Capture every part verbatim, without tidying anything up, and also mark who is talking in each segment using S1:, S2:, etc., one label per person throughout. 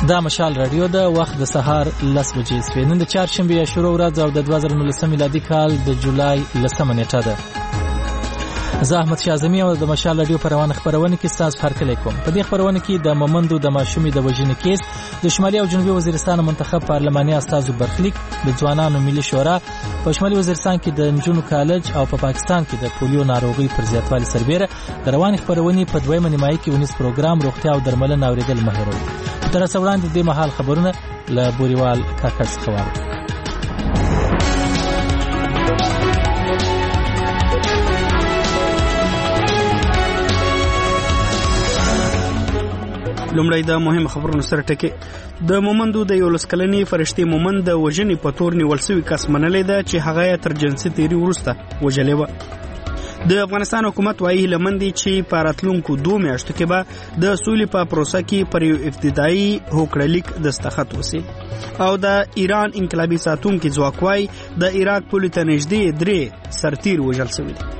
S1: دا مشال رادیو د وخت د سهار لس بجې سوي. نن د چهارشنبې شروع ورځ او د دوه زره نولسم میلادي کال د جولای لسمه نیټه ده. زه احمد شاه اعظمي او د مشال رادیو په روانه خپرونه کې ستاسو هرکلی کوم. په دې خپرونه کې د مومندو د ماشومې د وژنې کیس، د شمالي او جنوبي وزیرستان منتخب پارلماني استازو برخلیک، د ځوانانو ملي شورا، په شمالي وزیرستان کې د نجونو کالج او په پاکستان کې د پولیو ناروغي پر زیاتوالي سربېره د روانې خپرونې په دویمه نیمایي کې ونیس پروګرام روغتیا او درملنه اورېدل مه هېروئ. تر اوسه وړاندې د مهال خبرونه له بوریوال کاکړ څخه واورئ.
S2: لومړی د مهمو خبرونو سره ټکي. د مومندو د یولس کلنې فرشتي مومند د وژنې په تور نیول شوی کس منلې ده چې هغه یې تر جنسي تیري وروسته وژلې وه. د افغانستان حکومت وایي هیله دی چې په راتلونکو دوه میاشتو کې به د سولې په پروسه کې پر یو ابتدایي هوکړلیک دستخط وشي. او د ایران انقلابي ساتونکي ځواک وایي د عراق پولې ته نږدې درې سرتیر وژل شوي دي.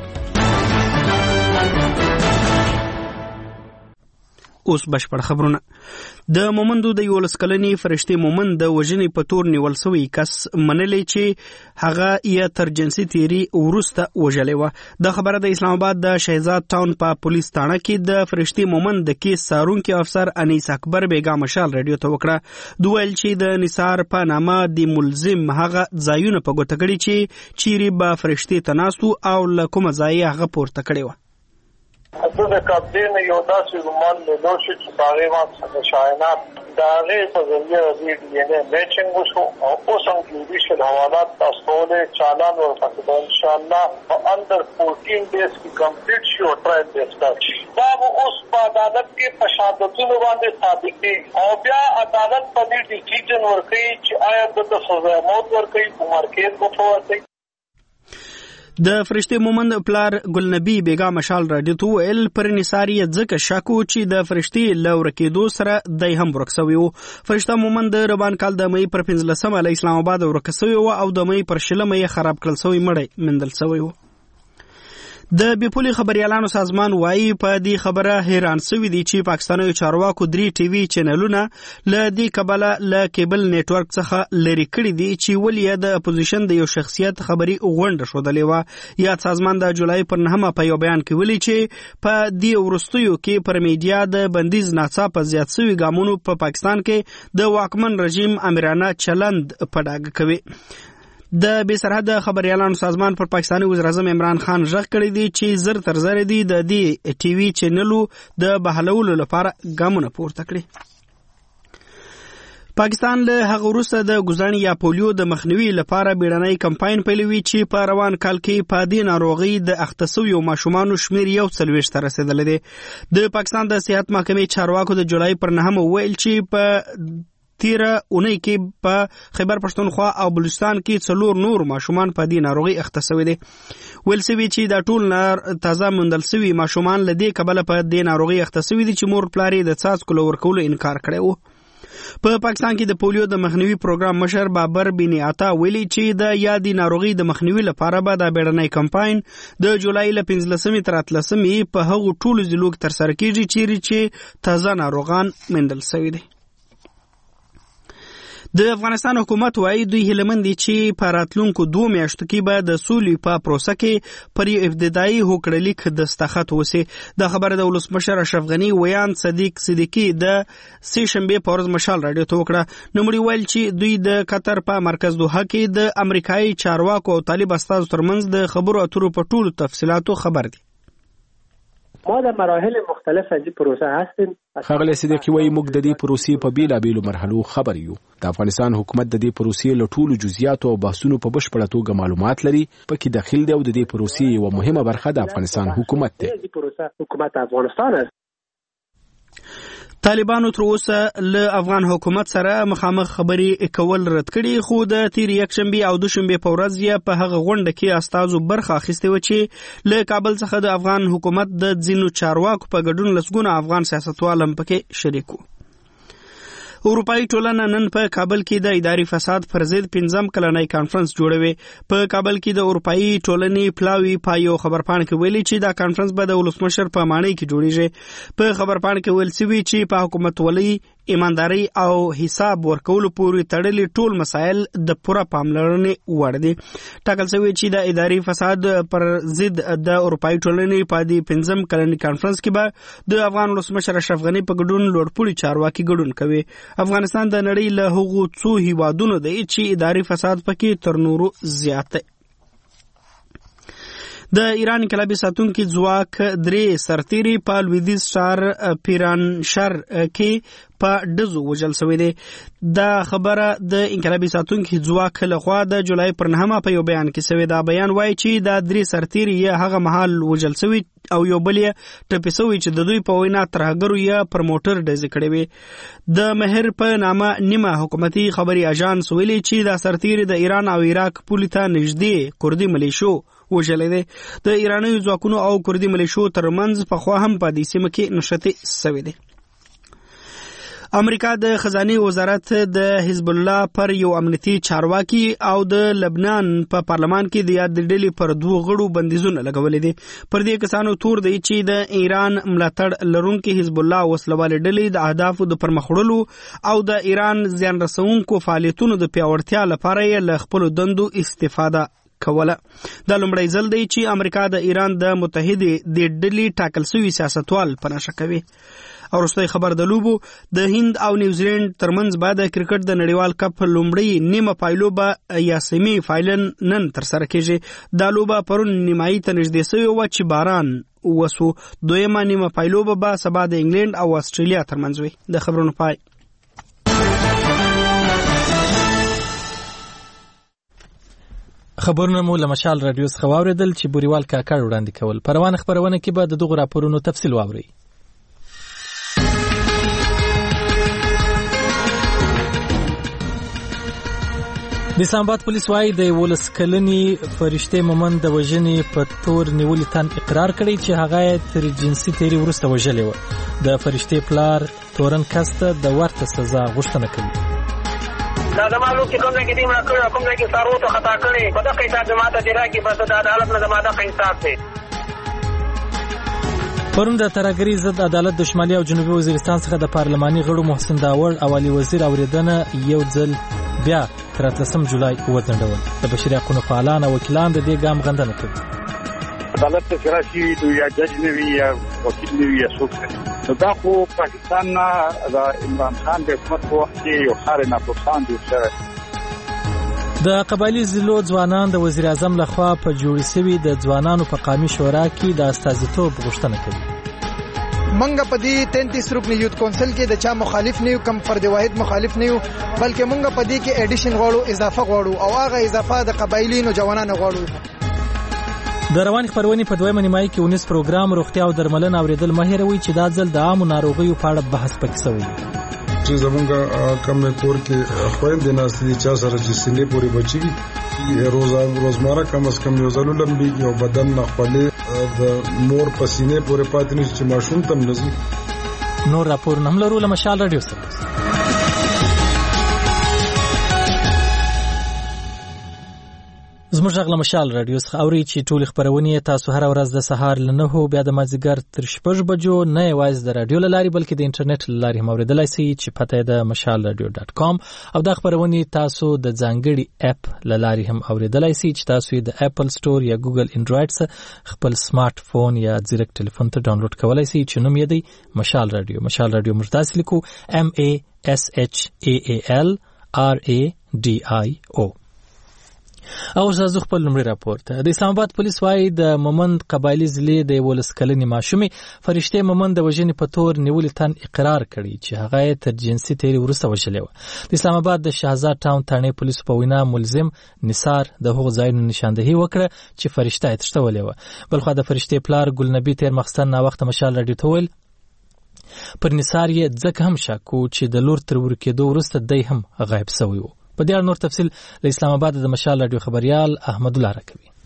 S2: اوس بشپړ خبرونه. د مومندو د یولس کلنې فرشتي مومند د وژنې په تور نیول شوی کس منلې چې هغه یې تر جنسي تیري وروسته وژلې وه. دا خبره د اسلام آباد د شهزاد ټاون په پولیس تاڼه کې د فرشتي مومند د کیس څارونکي افسر انیس اکبر بیګا مشال رادیو ته وکړه. دوی ویل چې د نثار په نامه د ملزم هغه ځایونه په ګوته کړي چې چیرې به فرشتي ته ناست او له کومه ځایه هغه پورته کړې وه.
S3: حضور کابدین یو داسې رومان لیدو شو چې په هغې باندې شاهینات د هغې په ذریعه د ډي این اے میچنګ وشو او اوس هم جوډیشل حوالات تاسو کولی چالان ورکړو. انشاءالله په اندر فورټین ډیز کې کمپلیټ شي او ټرایل به سټارټ شي. دا به اوس په عدالت کې په شهادتونو باندې ثابت کېږي او بیا عدالت په دې ډیسیژن ورکوي چې آیا دته سزا موت ورکوي عمر قید ورکوي.
S2: د فرشتي مومند پلار ګلنبي بیګا مشال رادیو ته ویل پر نثار یې ځکه شک و چې د فرشتي له ورکېدو سره دی هم ورک سوی و. فرشته مومند د روان کال د مۍ پر پنځلسمه له اسلام آباد ورک سوی و او د مۍ پر شلمه یې خراب کړل سوی مړی مندل سوی و. د بیپولي خبريالانو سازمان وایي په دې خبره حیران سوي دي چې پاکستاني چارواکو درې ټي وي چینلونه له دې کبله له کیبل نیټورک څخه لري کړي دي چې ولې د اپوزیشن د یو شخصیت خبري غونډه شودلې و. یا سازمان د جولای پر نهمه په یو بیان کې ویلي چې په دې ورستیو کې پر میډیا د بندیز ناڅاپه زیات سوي ګامونو په پا پاکستان کې د واکمن رژیم امرانه چلند په ډاګه کوي. د بې سرحده خبريالانو سازمان پر پاکستاني وزیر اعظم عمران خان ژغ کړی دی چې زر تر زر دی د دې ټي وي چینلو د بحالولو لپاره ګامونه پورته کړي. پاکستان له هغه وروسته د ګزاڼي یا پولیو د مخنیوي لپاره بیړنی کمپاین پیلوي چې په روان کال کې په دې ناروغي د اخته شویو ماشومانو شمیر یو څلوېښت ته رسېدلی دی. د پاکستان د صحت محکمې چارواکو د جولای پر نهمه وویل چې په تیره اونۍ کې په خیبر پښتونخوا او بلوچستان کې څلور نور ماشومان په دې ناروغي اخته شوي دي. ویل شوي چې دا ټول نار تازه موندل شوي ماشومان له دې کبله په دې ناروغي اخته شوي دي چې مور پلار یې د څاڅکو له ورکولو انکار کړی و. په پاکستان کې د پولیو د مخنیوي پروګرام مشر بابر بن عطا ویلي چې د یادې ناروغي د مخنیوي لپاره به د بیړنی کمپاین د جولای له پنځلسمې تر اتلسمې په هغو ټولو ځلو کې ترسره کېږي چیرې چې تازه ناروغان موندل شوي دي. د افغانستان حکومت وایي دوی هیلهمند دي چې په راتلونکو دوه میاشتو کې به د سولې په پروسه کې پر یو ابتدایي هوکړلیک دستخط وشي. دا خبره د ولسمشر اشرف غني ویان صدیق صدیقي د سې شنبې په ورځ مشال رادیو ته وکړه. نوموړي ویل چې دوی د قطر په مرکز دوحه کې د امریکایي چارواکو او طالب استازو ترمنځ د خبرو اترو په ټولو تفصیلاتو خبر دي.
S4: ما در مراحل مختلف از این پروسه هستیم.
S5: ښاغلی صدیقي وایي موږ د دې پروسې په بیلابیلو مرحلو خبر یو. د افغانستان حکومت د دې پروسې له ټولو جزئیاتو او بحثونو په بشپړه توګه معلومات لري. پکې داخل دی او د دې پروسې یوه مهمه برخه د افغانستان حکومت دی.
S4: د پروسه حکومت افغانستان است.
S2: طالبانو تر اوسه له افغان حکومت سره مخامخ خبرې کول رد کړي، خو د تیر یکشنبه او دوشنبه په ورځ یې په هغه غونډه کې استازو برخه اخیستې و چې له کابل څخه د افغان حکومت د ځینو چارواکو په ګډون لسګونه افغان سیاستوال هم پکې شریک وو. اروپایي ټولنه نن په کابل کې د اداري فساد پر ضد پنځم کلنی کانفرنس جوړوي. په کابل کې د اروپایي ټولنې پلاوي په یو خبرپاڼه کې ویلي چې دا کانفرنس به د ولسمشر په مانۍ کې جوړیږي. په خبرپاڼه کې ویل شوی چې په حکومت ولۍ ایمانداري او حساب ورکولو پورې تړلي ټول مسایل د پوره پاملرنې وړ دي. ټاکل شوی چې د اداري فساد پر ضد د اروپایي ټولنې په دې پنځم کلني کانفرنس کې به د افغان ولسمشر اشرف غني په ګډون لوړپوړي چارواکي ګډون کوي. افغانستان د نړۍ له هغو څو هیوادونو دی چې اداري فساد پکې تر نورو زیات دی. د ایران انقلابي ساتونکي ځواک درې سرتیري په لویدیځ ښار پیرانشر کې په ډزو وژل شوي دي. دا خبره د انقلابي ساتونکي ځواک لخوا د جولای پر نهمه په یو بیان کې شوې. دا بیان وایي چې دا درې سرتیري یې هغه مهال وژل شوي او یو بل یې ټپي شوي چې د دوی په وینا ترهګرو یې پر موټر ډزې کړې وې. د مهر په نامه نیمه حکومتي خبري اژانس ویلي چې دا سرتیري د ایران او عراق پولې ته نږدې کردي ملیشو وژلې دي. د ایراني ځواکونو او کردي ملیشو ترمنځ پخوا هم په دې سیمه کې نښتې شوې دي. امریکا د خزانه وزارت د حزب الله پر یو امنیتي چارواکي او د لبنان په پارلمان کې د یاد ډلې پر دوه غړو بندیزونه لګولې دي. پر دې کسانو تور دی چې د ایران ملاتړ لرونکي حزب الله وسلوال ډلې د اهدافو د پرمخوړلو او د ایران زیان رسونکو فعالیتونو د پیاوړتیا لپاره یې له خپل دندو استفاده کوله. دا لومړی ځل دی چې امریکا د ایران د متحدې د ډلې ټاکل شوي سیاستوال په نښه کوي. او وروستی خبر د لوبو د هند او نیوزیلند ترمنځ بعد د کرکټ د نړیوال کپ لومړی نیمه پایلوبه یا سیمی فاینل نن تر سره کیږي. دا لوبه پرون نیمایي ته نږدې شوې وه چې باران وسو. دویمه نیمه پایلوبه به سبا د انګلند او استرالیا ترمنځ وي. د خبرونو پای.
S1: خبرونه مو له مشال رادیو څخه واوریدل چې بوریوال کاکړ وړاندې کول. په روانه خبرونه کې به د دغو راپورونو تفصیل واورئ. د اسلام آباد پولیس وايي د یولس کلنې فرشته مومند د وژنې په تور نیولې تن اقرار کړی چې هغه تر جنسي تیری وروسته وژلې و. د فرشته پلار تورن کسته د ورته سزا غوښتنه کوي.
S6: دا زمالو چې کوم نه کې دې ما کړو کوم نه کې سارو ته خطا کړي په دغه حساب جماعت دی راکې بس د عدالت نه زماده حساب دی.
S1: پرون د ترهګرۍ ضد عدالت د شمالي او جنوبي وزیرستان څخه د پارلماني غړو محسن داوړ او علي وزیر اوریدنه یو ځل بیا تر اتلسم جولای وځنډول. د بشري حقوقو فعالان او وکیلان د دې ګام غندنه کوي.
S7: عدالت ته راشي یا جج نه وي یا وکیل نه وي یا څوک نه. دا خو پاکستان نه د عمران خان د حکومت په وخت کې یو خار نه پوسان جوړ شوی.
S1: د قبایلی ضلعو ځوانان د وزیر اعظم لخوا په جوړ شوي د ځوانانو په قومي شورا کې د استازیتوب غوښتنه کوي.
S8: منګه په دې تینتیس رکنی یوت کونسل کې د چا مخالف نه یو، کم فرد واحد مخالف نه یو، بلکې منګه په دې کې اډیشن غواړو، اضافه غواړو او هغه اضافه د قبایلی نو جوانانو غواړو.
S1: د روان خبرونې په دویمه نیمایي کې ونیس پروګرام روغتیا او درملنه اوریدل مه هېروئ چې دا ځل د عامو ناروغیو په اړه بحث پکې شوی دی.
S9: چې زمونږ کم کور کې خویندې ناستې دي چا سره چې سینې پورې بچي وي روزانه روزمره کم از کم یو ځل لمبېږي او بدن نه خولې د مور په سینې پورې پاتې نشي چې ماشوم ته هم نځي.
S1: نور راپورونه هم لرو له مشال رادیو سره. زموږ غږ له مشال رادیو څخه اورئ چې ټولې خپرونې تاسو هره ورځ د سهار له نهو بیا د مازدیګر تر شپږ بجو نه یوازې د رادیو له لارې بلکې د انټرنیټ له لارې هم اورېدلی شئ چې پته یې د مشال رادیو ډاټ کام او دا خپرونې تاسو د ځانګړي اپ له لارې هم اورېدلی شئ چې تاسو یې د اپل سټور یا ګوګل انډرایډ څخه خپل سمارټ فون یا ځیرک ټلیفون ته ډاونلوډ کولی شئ چې نوم یې دی مشال رادیو. مشال رادیو موږ داسې لیکو ام ای اس اچ ای ای ال آر ای ډي آی او. او زه خپل لومړی راپور ته. د اسلام آباد پولیس وايي د مومند قبایلی ضلع د یولس کلنې ماشومې فرشته مومند د وژنې په تور نیولې تن اقرار کړی چې هغه تر جنسي تیری وروسته وژلې وه. د اسلام آباد د شهزاد ټاون تانې پولیسو په وینا ملزم نثار د هغو ځایونو نشاندهي وکړه چې فرشته یې تښتولې وه. بلخوا د فرشتې پلار ګلنبي تیر مخستن ناوخته مشال راډیو ته وویل پر نثار یې ځکه هم شک و چې د لور تر ورکېدو وروسته دی هم غایب شوی و. په دې اړه نور تفصیل له اسلام آباد د مشال رادیو خبريال احمد الله راکوي.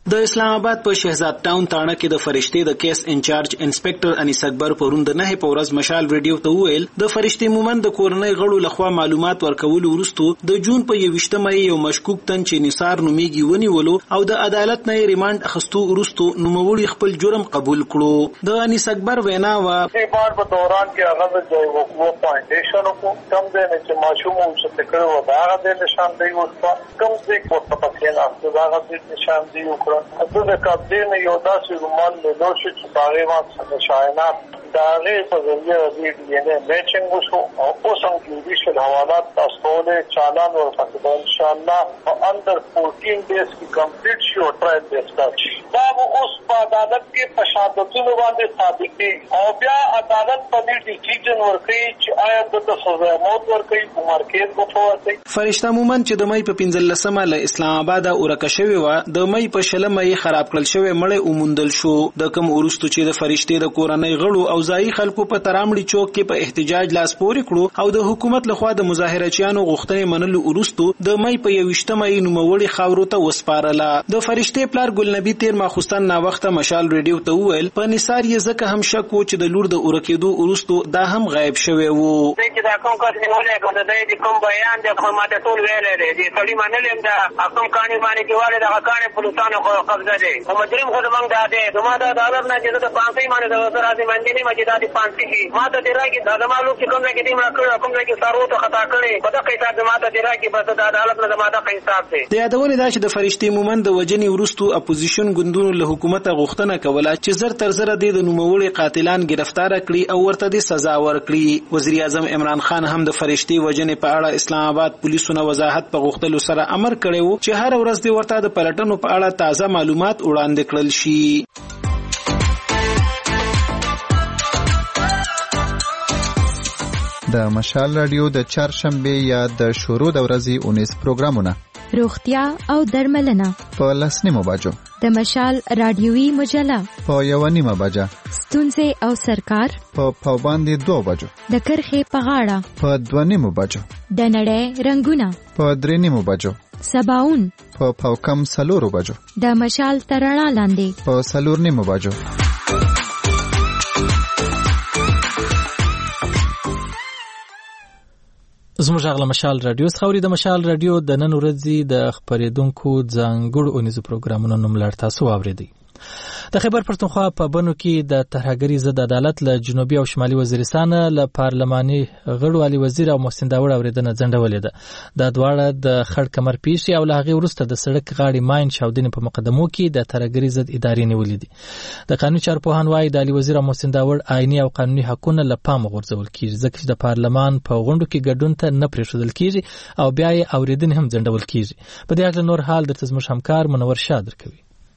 S2: د اسلام آباد په شهزاد ټاون تاڼه کې د فرشتي د کیس انچارج انسپکټر انیس اکبر پرون د نه په ورځ مشال ریډیو ته وویل د فرشتي مومند د کورنۍ غړو لخوا معلومات ورکول وروسته د جون په یوویشتمه یو مشکوک تن چې نثار نومیږي ونیولو او د عدالت نه ریماند اخستو وروسته نوموړي خپل جرم قبول کړو. د انیس اکبر وینا وا
S3: ریماند په دوران کې هغه د وقوع پوینټیشن کو کم دی چې ماشوم څه تکړه و دا هغه د نشان دی ورته کم څه کو پکې نه دا هغه د نشان دی وکړه. د کابین یو داسې رومان له شو چې باغې ما شاینات دا غي په ذریعہ د ډي ان اے میچینګ وشو او اوس هم جوډیشل حوالات تاسو له چالان ورته ان شاء الله اندر فورټین ډیز کې کمپلیټ شي او ټرایل ډیسپیچ دا اوس په عدالت کې تشددونه باندې ثابت دي او بیا عدالت په دې ډیسیژن ورکړي چې آیا د سزا موت ورکړي عمر کې کوته
S2: فرشته مومن چې د مې په پنځلسمه له اسلام آباد اورکه شوی و د مې په شلمه یې خراب کړل شوی مړ اومندل شو. د کوم ورستو چې د فرشتي د کورنۍ غړو او ځای خلکو په ترامړي چوک کې په احتجاج لاس پورې کړو او د حکومت لخوا د مظاهرچیانو غوښتنې منلو وروسته د مې په یوویشتمه یې نوموړي خاورو ته وسپارله. د فرشتي پلار ګلنبي تیر ماخوستان نا وخته مشال ریډیو ته وویل په نثار یې ځکه هم شک و چې د لور د اورکېدو وروسته دا هم غایب شوی وو.
S6: چې دا کوم کس نیولې کوم د دې کوم بیان د کومه د ټول ویلې دی چې سړي منلې دا کوم کاني باندې کېواله دا کاني پولیسانو قبضه دی او مجرم خو موږ دا دی دومره د عدالت نه چې د پانسي باندې د راځي باندې نه مجدا دي پانسي کی ما ته دی راګي دا معلوم چې کوم کې دې ما کړو کوم کې سارو ته خطا کړي په دغه حساب ما ته دی راګي بس د عدالت نه ما ته حساب دی.
S2: د یادونه دا چې د فرشتي مومند د وجنې ورستو اپوزیشن ګوندونو له حکومت غوښتنه کوله چې زر تر زر د نوموړي قاتلان گرفتار کړي او ورته د سزا ورکړي. وزیر اعظم عمران خان هم د فرشتي وجنې په اړه اسلام آباد پولیسونو وضاحت په غوښتلو سره امر کړی و چې هر ورځ د ورته د پلټنو په اړه تازه معلومات وړاندې کړل شي.
S10: د مشال رادیو د چهارشنبه یا د شروع د ورځې اونیس پروګرامونه
S11: روغتیا او درملنه
S10: په لس نیمو بجو
S11: د مشال رادیوي مجله
S10: په یو نیمه بجه
S11: ستونزې او سرکار
S10: په پاوباندې دوه بجو
S11: د کرخې په غاړه
S10: په دوه نیمو بجو
S11: د نړۍ رنگونه
S10: په درې نیمو بجو
S11: سباون
S10: په پاوکم سلورو بجو
S11: د مشال ترڼا لاندې
S10: په سلور نیمو بجو.
S1: زموږ غلا مشال رادیو خوري د مشال رادیو د نن ورځې د خبرېدونکو ځانګړو اونیزو پروګرامونو نوم لړ تاسو واوریدئ. د خیبر پښتونخوا په بنو کې د ترهګرۍ ضد عدالت له جنوبي او شمالي وزیرستان له پارلماني غړو علي وزیر او محسن داوړ اوریدنه ځنډولې ده. دا دواړه د خړ کمر پیښې او له هغې وروسته د سړک غاړې ماین چاودنې په مقدمو کې د ترهګرۍ ضد ادارې نیولې دي. د قانوني چارو پوهان وايي د علي وزیر او محسن داوړ آئیني او قانوني حقونه له پامه غورځول کیږي ځکه چې د پارلمان په غونډو کې ګډون ته نه پرېښودل کیږي او بیا یې اوریدنې هم ځنډول کیږي. په دې اړه نور حال درته زموږ همکار منور شاه درکوي.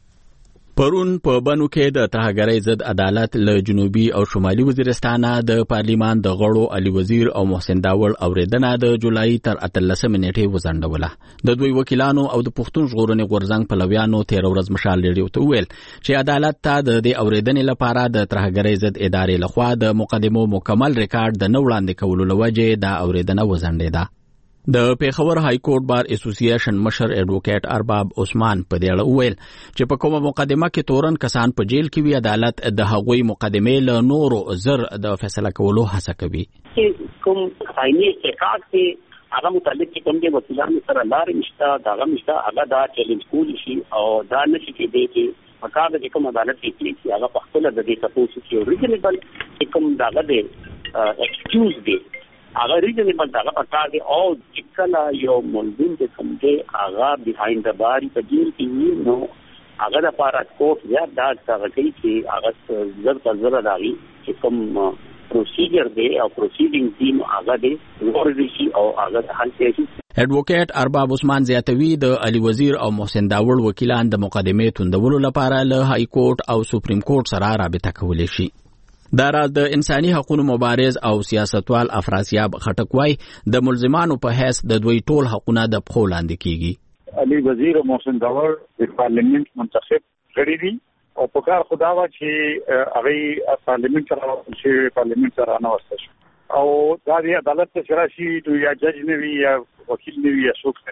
S12: پرون په بنو کې د ترهګرۍ ضد عدالت له جنوبي او شمالي وزیرستان د پارلیمان د غړو علي وزیر او محسن داوړ اوریدنه د جولای تر اتلسمې نیټې وځنډوله. د دوی وکیلانو او د پښتون ژغورنې غورځنګ پلویانو تیر ورځ مشال ریډیو ته وویل چې عدالت ته د دې اوریدنې لپاره د ترهګرۍ ضد ادارې لخوا د مقدمو مکمل ریکارډ د نه وړاندې کولو لوجې د اوریدنه وځنډېده. د پیښور های کورټ بار اسوسییشن مشر ایڈوکیټ ارباب عثمان په دې اړه وویل چې په کومه مقدمه کې تورن کسان په جیل کې وي عدالت د هغوی مقدمې له نورو زر د فیصله کولو هڅه کوي.
S13: کوم آئینی احقاق کې هغه متعلق چې کوم د وکیلانو سره لارې نشته دا نشته هغه دا چیلنج کولی شي او دا نشي کېدی چې مکار د کوم عدالت کې چې هغه په خپل د دې تاسو چې ریزنبل کوم داغه دی ایکسکیوز دی هغه ریزنبل داغه پکار دی او چې کله یو ملزم د کوم دی هغه بیهایند د باری په جیل کې نو هغه د پاره کوټ یا دا څنګه کوي چې هغه زر پر زر راغی چې کوم پروسیجر دی او پروسیډینګ ټیم هغه دی ورزشي او هغه حل شي.
S12: ایڈوکیټ ارباب عثمان زیاتوی د علي وزیر او محسن داوړ وکیلان د مقدمې توندولو لپاره له های کورټ او سپریم کورټ سره رابطه کولی شي. دا راز د انساني حقوقو مبارز او سیاستوال افراسیاب خټک وای د ملزمانو په حیث د دوی ټول حقونه د پخو لاندې کیږي.
S7: علي وزیر او محسن داوړ د پارلیمنت منتخب کړي دي او په کار خدا وا چې هغه پارلیمنت سره چې پارلیمنت سره نه وسته او دا د عدالت ته شراشي یا جج نه وي یا وکیل نه وي یا څوک نه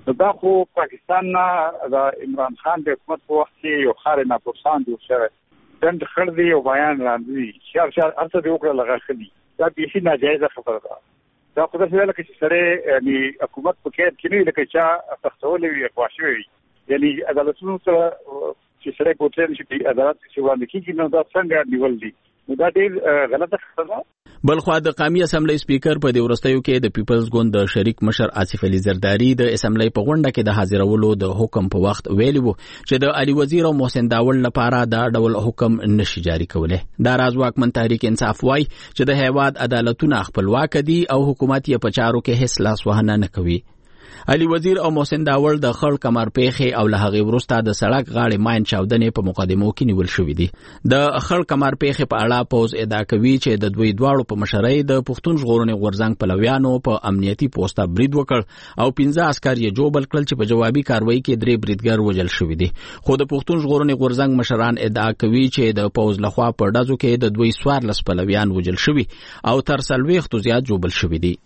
S7: دا خو پاکستان نه د عمران خان د حکومت په وخت کې یو خار نه پرسان جوړ شوی دند خړ دی او بیان راځي چې هر څه دی وکړه لغه خلی دا به هیڅ ناجایزه خبره ده دا خو د څه لکه چې سره یعنی حکومت په کې کې نه لکه چې تخصولي وي خواشوي یعنی عدالتونو ته چې سره کوتل شي عدالت چې وړاندې کیږي نو دا څنګه نیول دي دا ډېر غلطه خبره.
S12: بلخوا د قومي اسمبلی سپیکر په دې ورستیو کې د پیپلز ګوند د شریک مشر آصف علي زرداری د اسمبلی په غونډه کې د حاضرولو د حکم په وخت ویلي وو چې د علي وزیر او محسن داول لپاره دا ډول حکم نشي جاری کوله. دا راز واکمن تحریک انصاف وای چې د هیواد عدالتونه خپلواک دي او حکومت یې په چارو کې هیڅ لاس وهنه نه کوي. علي وزیر او محسن داول د خړ کمر پیخې او له هغې وروسته د سړک غاړې ماین چاودنې په مقدمو کې نیول شوي دي. د خړ کمر پیخې په اړه پوز ادعا کوي چې د دوی دواړو په مشرۍ د پښتون ژغورنې غورځنګ پلویانو په امنیتي پوسټه برید وکړ او پنځه عسکر یې جوبل کړل چې په جوابي کاروایی کې درې بریدګر وژل شوي دي. خو د پښتون ژغورنې غورځنګ مشران ادعا کوي چې د پوز لخوا په ډزو کې د دوی څوارلس پلویان وژل شوي او تر څلوېښتو زیات جوبل شوي دي.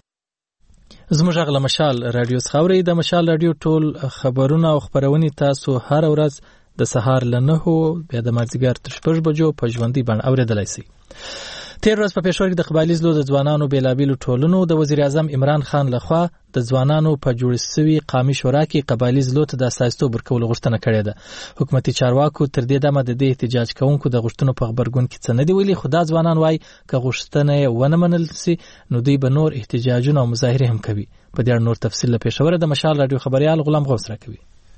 S1: زموږ غږ له مشال رادیو څخه اورئ. د مشال رادیو ټول خبرونه او خبرونې تاسو هر ورځ د سهار له نهو بیا د مازدیګر تر شپږ بجو په ژوندۍ بڼه اورېدلی شئ. تیر ورځ په پېښور کې د قبایلي ضلعو د ځوانانو بېلابېلو ټولنو د وزیر اعظم عمران خان لخوا د ځوانانو په جوړ شوي قومي شورا کې قبایلي ضلعو ته د استازیتوب ورکولو غوښتنه کړې ده. حکومتي چارواکو تر دې دمه د دې احتجاج کوونکو د غوښتنو په خبرګون کې څه نه دي ویلي، خو دا ځوانان وایي که غوښتنه یې ونه منل سي نو دوی به نور احتجاجونه او مظاهرې هم کوي. په دې اړه نور تفصیل له پېښوره د مشال رادیو خبريال غلام غوث راکوي.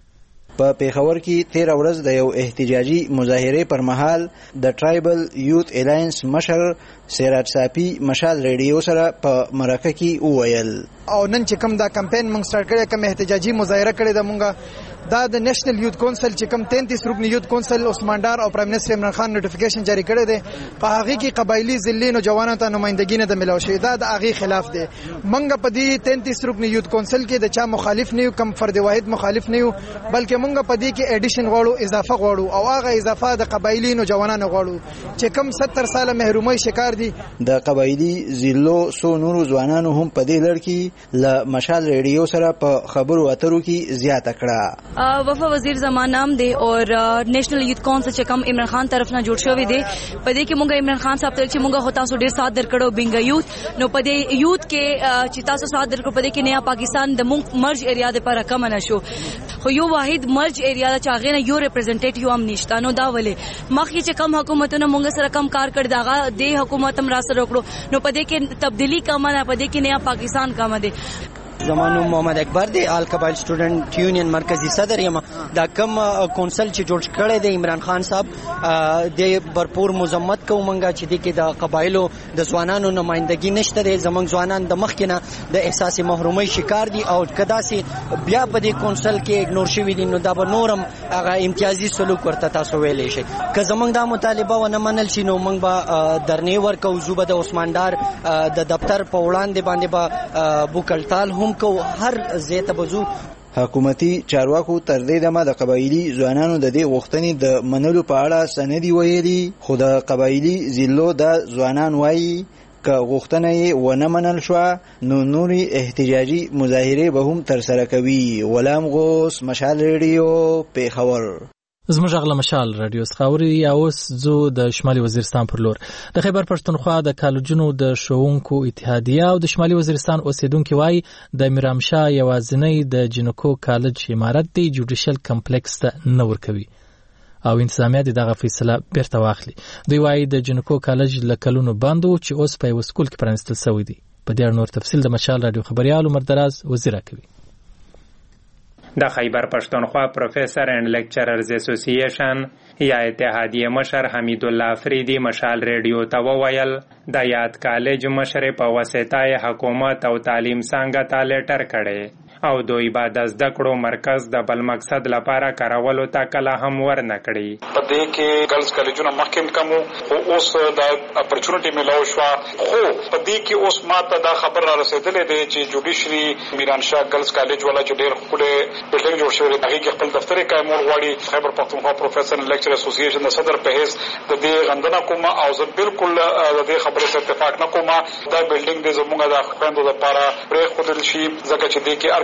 S14: په پیښور کې تیر ورځ د یو احتجاجي مظاهره پر مهال د ټرایبل یوث الاینس مشر سیراج صافی مشال ریډیو سره په مرکه کې وویل
S8: او نن چې کوم دا کمپاین موږ سٹارټ کړی کوم احتجاجي مظاهره کړې ده مونږه دا د نېشنل یوث کونسل چې کوم تینتیس رکنی یوث کونسل عثمان ډار او پرایم منسٹر عمران خان نوټیفیکیشن جاری کړی دی په هغه کې قبایلی ضلعي نوجوانانو ته نمائندګي نه د ملاو شوی دا د هغه خلاف دی. مونږ په دې تینتیس رکنی یوث کونسل کې د چا مخالف نه یو، کم فرد واحد مخالف نه یو، بلکې مونږ په دې کې اډیشن غواړو، اضافه غواړو او هغه اضافه د قبایلی نوجوانانو غواړو چې کم ستر ساله محرومۍ شکار دي.
S14: د قبایلی ضلعو سو نورو ځوانانو هم په دې لړ کې له مشال ریډیو سره په خبرو اترو کې زیاته کړه.
S15: وفا وزیر زمان نام دی اور نیشنل یوث کونسل چې کوم عمران خان طرف نه جوړ شوی دی په دې کې مونږ عمران خان صاحب ته چې مونږ هوتا سو ډیر سات درکړو بینګ یوث نو په دې یوث کې چې تاسو سات درکړو په دې کې نیا پاکستان د مونږ مرج ایریا د پر کم نه شو خو یو واحد مرج ایریا چې هغه نه یو ریپرزنټیټیو هم نشته نو دا ولې مخکې چې کم حکومتونه مونږ سره کم کار کړ داغه د حکومت هم را سره وکړو نو په دې کې تبدیلی کم نه په دې کې نیا پاکستان کم دی.
S16: زمانو محمد اکبر دی آل قبایل سټوډنټ یونین مرکزی صدر یم. دا کم کونسل چې جوړ کړی دی عمران خان صاحب د برپور مذمت کوم منګه چې د کې د قبایلو د ځوانانو نمائندګي نشته دی. زمونږ ځوانان د مخ کې نه د احساس محرومۍ شکار دي او کدا سي بیا په دې کونسل کې اګنور شوی دي نو دا به نورم هغه امتیازي سلوک ورته تاسو ویلې شي. که زمونږ دا مطالبه ونه منل شي نو موږ به درنې ورکو زوبه د عثمان ډار د دفتر په وړاندې باندې به بوکلتال هم کو هر زیته بزو.
S14: حکومتي چارواکو تر دې دمه د قبایلی ځوانانو د دې غوښتنې د منلو په اړه سندي ویلي، خو د قبایلی ضلعو د ځوانان وایي که غوښتنه یې ونه منل شوه نو نوري احتجاجي مظاهرې به هم ترسره کوي. غلام غوث، مشال ریډیو، پیښور.
S1: زموږ غږ مشال رادیو څخه اوري. یا اوس زو د شمالي وزیرستان پر لور. د خیبر پښتونخوا د کالجونو د ښوونکو اتحادیه او د شمالي وزیرستان اوسیدونکو وایي د میرامشاه یوازینی د جنکو کالج امارت دی جوډیشل کمپلیکس ته نه ورکوي او انتظامیه دغه فیصله بیرته واخلي. دوی وایي د جنکو کالج له کلونو بند و چې اوس په یو سکول کې پرانستل شوی دی. په دې اړه نور تفصیل د مشال رادیو خبريال مردراز وزیر کوي.
S17: د خیبر پښتونخوا پروفیسر اینڈ لیکچررز اسوسییشن یا اتحادیه مشر حمید الله افریدی مشال ریډیو ته وویل د یاد کالج مشر په واسطه حکومت او تعلیم څنګه ته لیټر کړي او دوی به د زده کړو مرکز د بل مقصد لپاره کارولو ته کله هم ورنه کړي.
S18: په دې کې ګرلز کالجونه مخکې کمو او اوس د اپورچونټی ملاو شو خو په دې کې اوس ماته دا خبر را رسیدلې دی چې جوډیشري میرانشاه ګرلز کالج ولا چې ډېر خپل بلډینګ جوړ شوی دی هغه خپل دفتر یې قائمول غواړي. خیبر پښتونخوا پروفیسر اینڈ لیکچر اسوسییشن د صدر په حیث د دې غندنه کوم او زه بالکل د دې خبرې سره اتفاق نه کوم. دا بلډینګ د زموږ د خويندو لپاره پرې خودل شي ځکه چې دې کې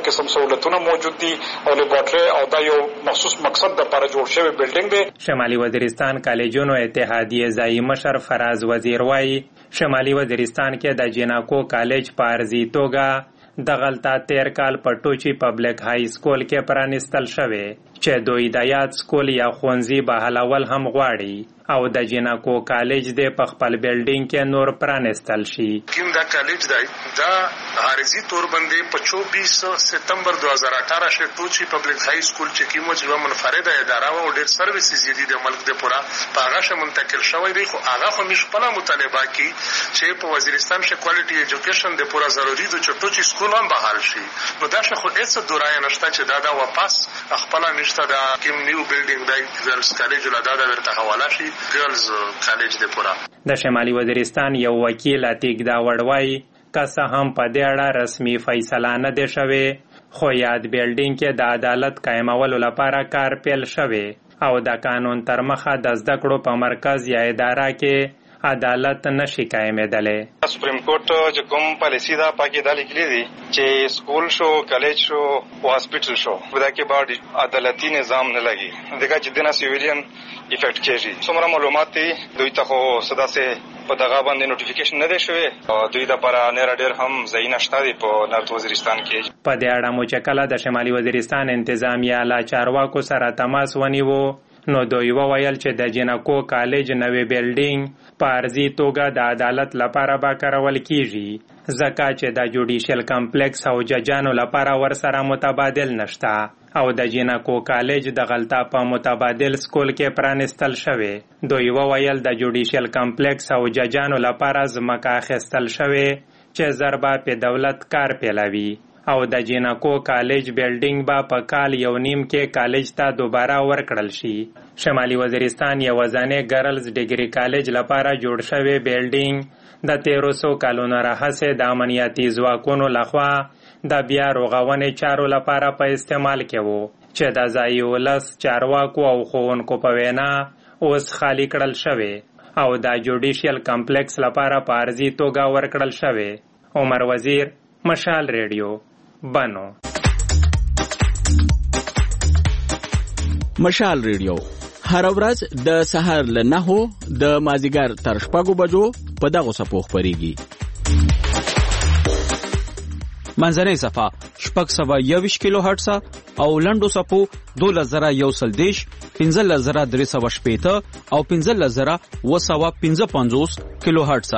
S18: قسم سہولتونه موجود دي او لیبارټري او دا یو مخصوص مقصد د لپاره جوړ شوی بلډینګ دی.
S17: شمالي وزیرستان کالجونو اتحادیه ځایي مشر فراز وزیر وایي شمالي وزیرستان کې د جیناکو کالج په ارزي توګه دغلطه تیر کال په ټوچي پبلک های سکول کې پرانستل شوی چې دوی د یاد سکول یا ښوونځي بحالول هم غواړي او د جیناکو کالج د په خپل بلډینګ کې نور پرانستل شي.
S19: کوم دا کالج دی دا عارضی تور باندې په چوبیس ستمبر دو هزار اٹھارہ شه ټوچي پبلک های سکول چې کومه چې منفرده اداره او ډېر سرویسز دي د ملک د پورا په هغه شه منتقل شوی دی خو هغه خو مش په مطالبه کې چې په وزیرستان شه کوالټي ایجوکیشن د پورا ضروري د چټوچي سکول هم بحال شي نو دا شه خو هیڅ دورای نشته چې دا دا واپس خپل نشته دا کوم نیو بلډینګ دی ګرلز کالج ولا دا ورته حواله شي ګرلز کالج د پورا.
S17: د شمالي وزیرستان یو وکیل اتیک دا وړوي که هم په دې اړه رسمي فیصله نه دی شوی خو یاد بلډینګ کې د عدالت قائمولو لپاره کار پیل شوی او د قانون تر مخه د زده کړو په مرکز یا اداره کې عدالت نشي قائمېدلی.
S20: سپریم کورټ چې کوم پالیسی دا پاکي دا لیکلي دي چې سکول شو کالج شو او هاسپټل شو په دا کې بعد عدالتي نظام نه لګي دغه چې دنا سیویلین افیکټ کېږي. څومره معلومات دي دوی ته خو صدا سه په دغه باندې نوټیفیکیشن نه دی شوی او دوی د لپاره نه ډېر هم ځایونه شته دي په نارت وزیرستان کې.
S17: په دې اړه مو چې کله د شمالي وزیرستان انتظامیه له چارواکو سره تماس ونیو نو دوی وویل چې د جیناکو کالج نوې بلډینګ په ارزي توګه د عدالت لپاره به کارول کیږي ځکه چې د جوډیشل کمپلیکس او ججانو لپاره ورسره متبادل نشته او د جیناکو کالج د غلطه په متبادل سکول کې پرانستل شوی. دوی وویل د جوډیشل کمپلیکس او ججانو لپاره ځمکه اخیستل شوی چې ضربه په دولت کار پیلوي او د جیناکو کالج بلډینګ با په کال یو نیم کې کالج ته دوباره ورکړل شي. شمالي وزیرستان یو ځانې ګرلز ډیګري کالج لپاره جوړ شوی بلډینګ د تیرو سو کلونو راهیسې د امنیتي ځواکونو لخوا د بیا رغونې چارو لپاره په استعمال کې وو چې د ځایي ولس چارواکو او ښوونکو په وینا اوس خالی کړل شوی او د جوډیشل کمپلیکس لپاره په ارزي توګه ورکړل شوی. عمر وزیر، مشال ریډیو، بنو.
S12: مشال ریډیو هر ورځ د سحر له نهو د مازیګر تر شپږو بجو په دغه سپو خبريږي.
S21: منځنۍ صفه شپږ سوه یوویشت کیلو هرټز او لنډو صفو دولس زره یو سل دېرش پنځلس زره درې سوه شپېته او پنځلس زره اوه سوه پنځه پنځوس کیلو هرټز.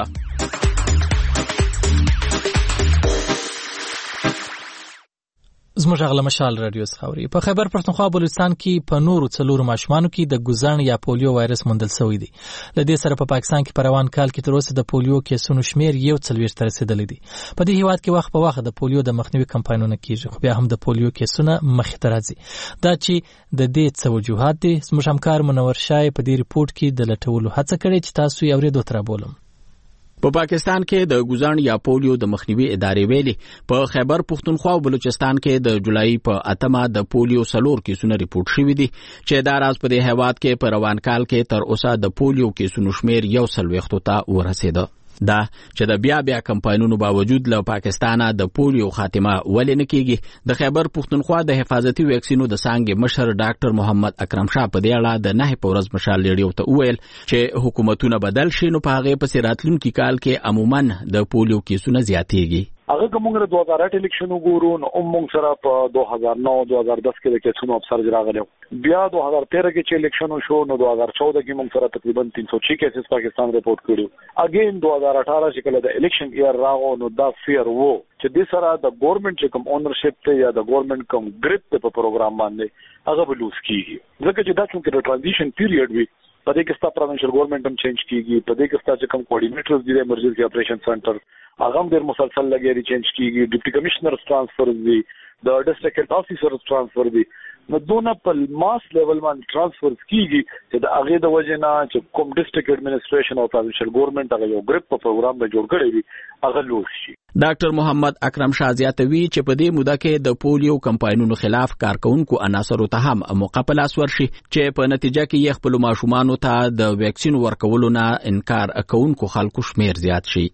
S1: زموږ غله مشال رادیو څخه په خیبر پښتونخوا بلوچستان کې په نورو څلورو ماشومانو کې د ګوزن یا پولیو وایرس موندل شوی دی. له دې سره په پا پاکستان کې په روان کال کې تر اوسه د پولیو کیسونو شمیر یو څلوېښت ته رسیدلی دی. په دې هیواد کې وخت په وخت د پولیو د مخنیوي کمپاینونه کیږي خو بیا هم د پولیو کیسونه مخې ته راځي. دا چې د دې څه وجوهات دي زموږ همکار منور شای په دې ریپورت کې د لټولو هڅه کړې چې تاسو یې اورېدو تر بولم.
S12: په پا پاکستان کې د ګوزن یا پولیو د مخنیوي ادارې ویلي په خیبر پښتونخوا او بلوچستان کې د جولای په اتمه د پولیو سلور کیسونه ریپورت شوي دي چې دا راز په دې هیواد کې په روان کال کې تر اوسه د پولیو کیسونو شمیر یو څلوېښتو ته ورسېده. دا چې د بیا بیا کمپاینونو باوجود له پاکستانه د پولیو خاتمه ولې نه کیږي. د خیبر پښتونخوا د حفاظتي ویکسینو د څانګې مشر ډاکټر محمد اکرم شاه په دې اړه د نه په ورځ مشال ریډیو ته وویل چې حکومتونه بدل شي نو په هغه پسې راتلونکي کال کې عموما د پولیو کیسونه زیاتېږي.
S22: هغه کومه د دوه هزار اته الیکشن وګورو نو موږ سره په دوه هزار نو دوه هزار دس کې د کیسونو افسر راغلو. بیا دوه هزار تیرہ کې چې الیکشن شو نو دوه هزار چودہ کې موږ سره تقریبا تین سو چھ کیسز پاکستان رپورټ کړو. اگین دوه هزار اٹھارہ چې کله د الیکشن ایئر راغو نو دا فیر وو چې د سره د ګورنمنت چې کوم اونرشپ ته یا د ګورنمنت کوم ګریپ په پروګرام باندې هغه بلوس کیږي ځکه چې دا چې د ټرانزیشن پیریډ وي په دې کې ستا پروینشل ګورنمنت هم چینج کیږي په دې کې ستا چې کوم کوارډینیټرز دي د ایمرجنسي اپریشن سنټر هغه هم ډېر مسلسل لګیږي چینج کیږي ډیپټي کمشنر ټرانسفر دي د ډسټرکټ افیسر ټرانسفر دي نو دونه په ماس لیول باندې ټرانسفر کیږي چې د هغه د وجه نه چې کوم ډسټرکټ ایڈمنسټریشن او پروینشل ګورنمنت هغه یو ګریپ په پروګرام به جوړ کړی وي هغه لوس شي.
S12: ډاکټر محمد اکرم شاه زیاتوي چې په دې موده کې د پولیو کمپاینونو خلاف کارکونکو عناصرو ته هم موقع لاس ورشي چې په نتیجه کې یې خپل ماشومانو ته د ویکسین ورکولو نه انکار کوونکو خلکو شمیر زیات شي.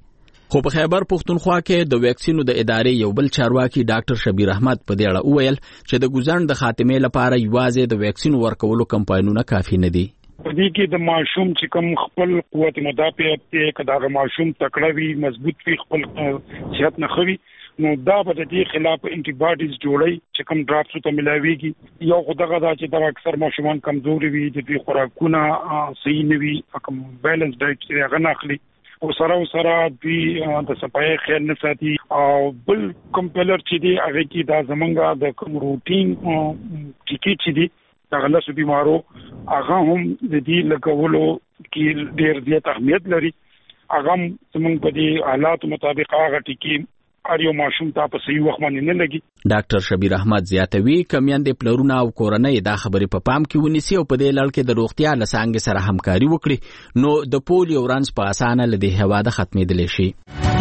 S12: خو په خیبر پښتونخوا کې د ویکسینو د ادارې یو بل چارواکي ډاکټر شبیر احمد په دې اړه وویل چې د ګوزند د خاتمې لپاره یوازې د ویکسین ورکولو کمپاینونه کافي نه دي.
S4: په دې کې د ماشوم چې کوم خپل قوت مدافعت کې کدا ماشوم تکړه وي مضبوط وي خپل صحت نه خوي نو دا به د دې خلاف انټي باډیز جوړي چې کوم ډراپس ته ملاويږي یو خدغه دا چې دا اکثر ماشومان کمزوري وي د دې خوراکونه صحیح نه وي کوم بیلانس ډایټ کې غنا اخلي او سره سره د د صفای خیال نه ساتي او بل کمپلر چې دی هغه کې دا زمونږه د کوم روټین ټیکی چې دی دا غلسو بیمارو هغه هم د دې لګولو کې ډېر زیات اهمیت لري. هغه زمونږ په دې حالات مطابق هغه ټیکی اړیو ماشوم ته په صحیح وخت باندې نه لګي.
S12: ډاکټر شبیر احمد زیاتوي کمیندې پلرونه او کورنۍ دا خبرې په پام کې ونیسي او په دې لړ کې د روغتیا لسانګ سره همکاري وکړي نو د پولیو رنځ په اسانه لدی هواده ختمېدلی شي.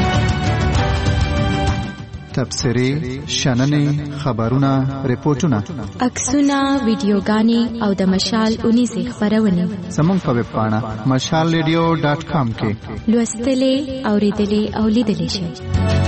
S10: تبصري شننې خبرونه ریپورتونه
S11: عکسونه ویډیوګانې او د مشال اونیزه خبرونه
S10: زموږ په ویب پاڼه مشال ریډیو ډاټ کام کې
S11: لوستلې اوریدلې او لیدلې شئ.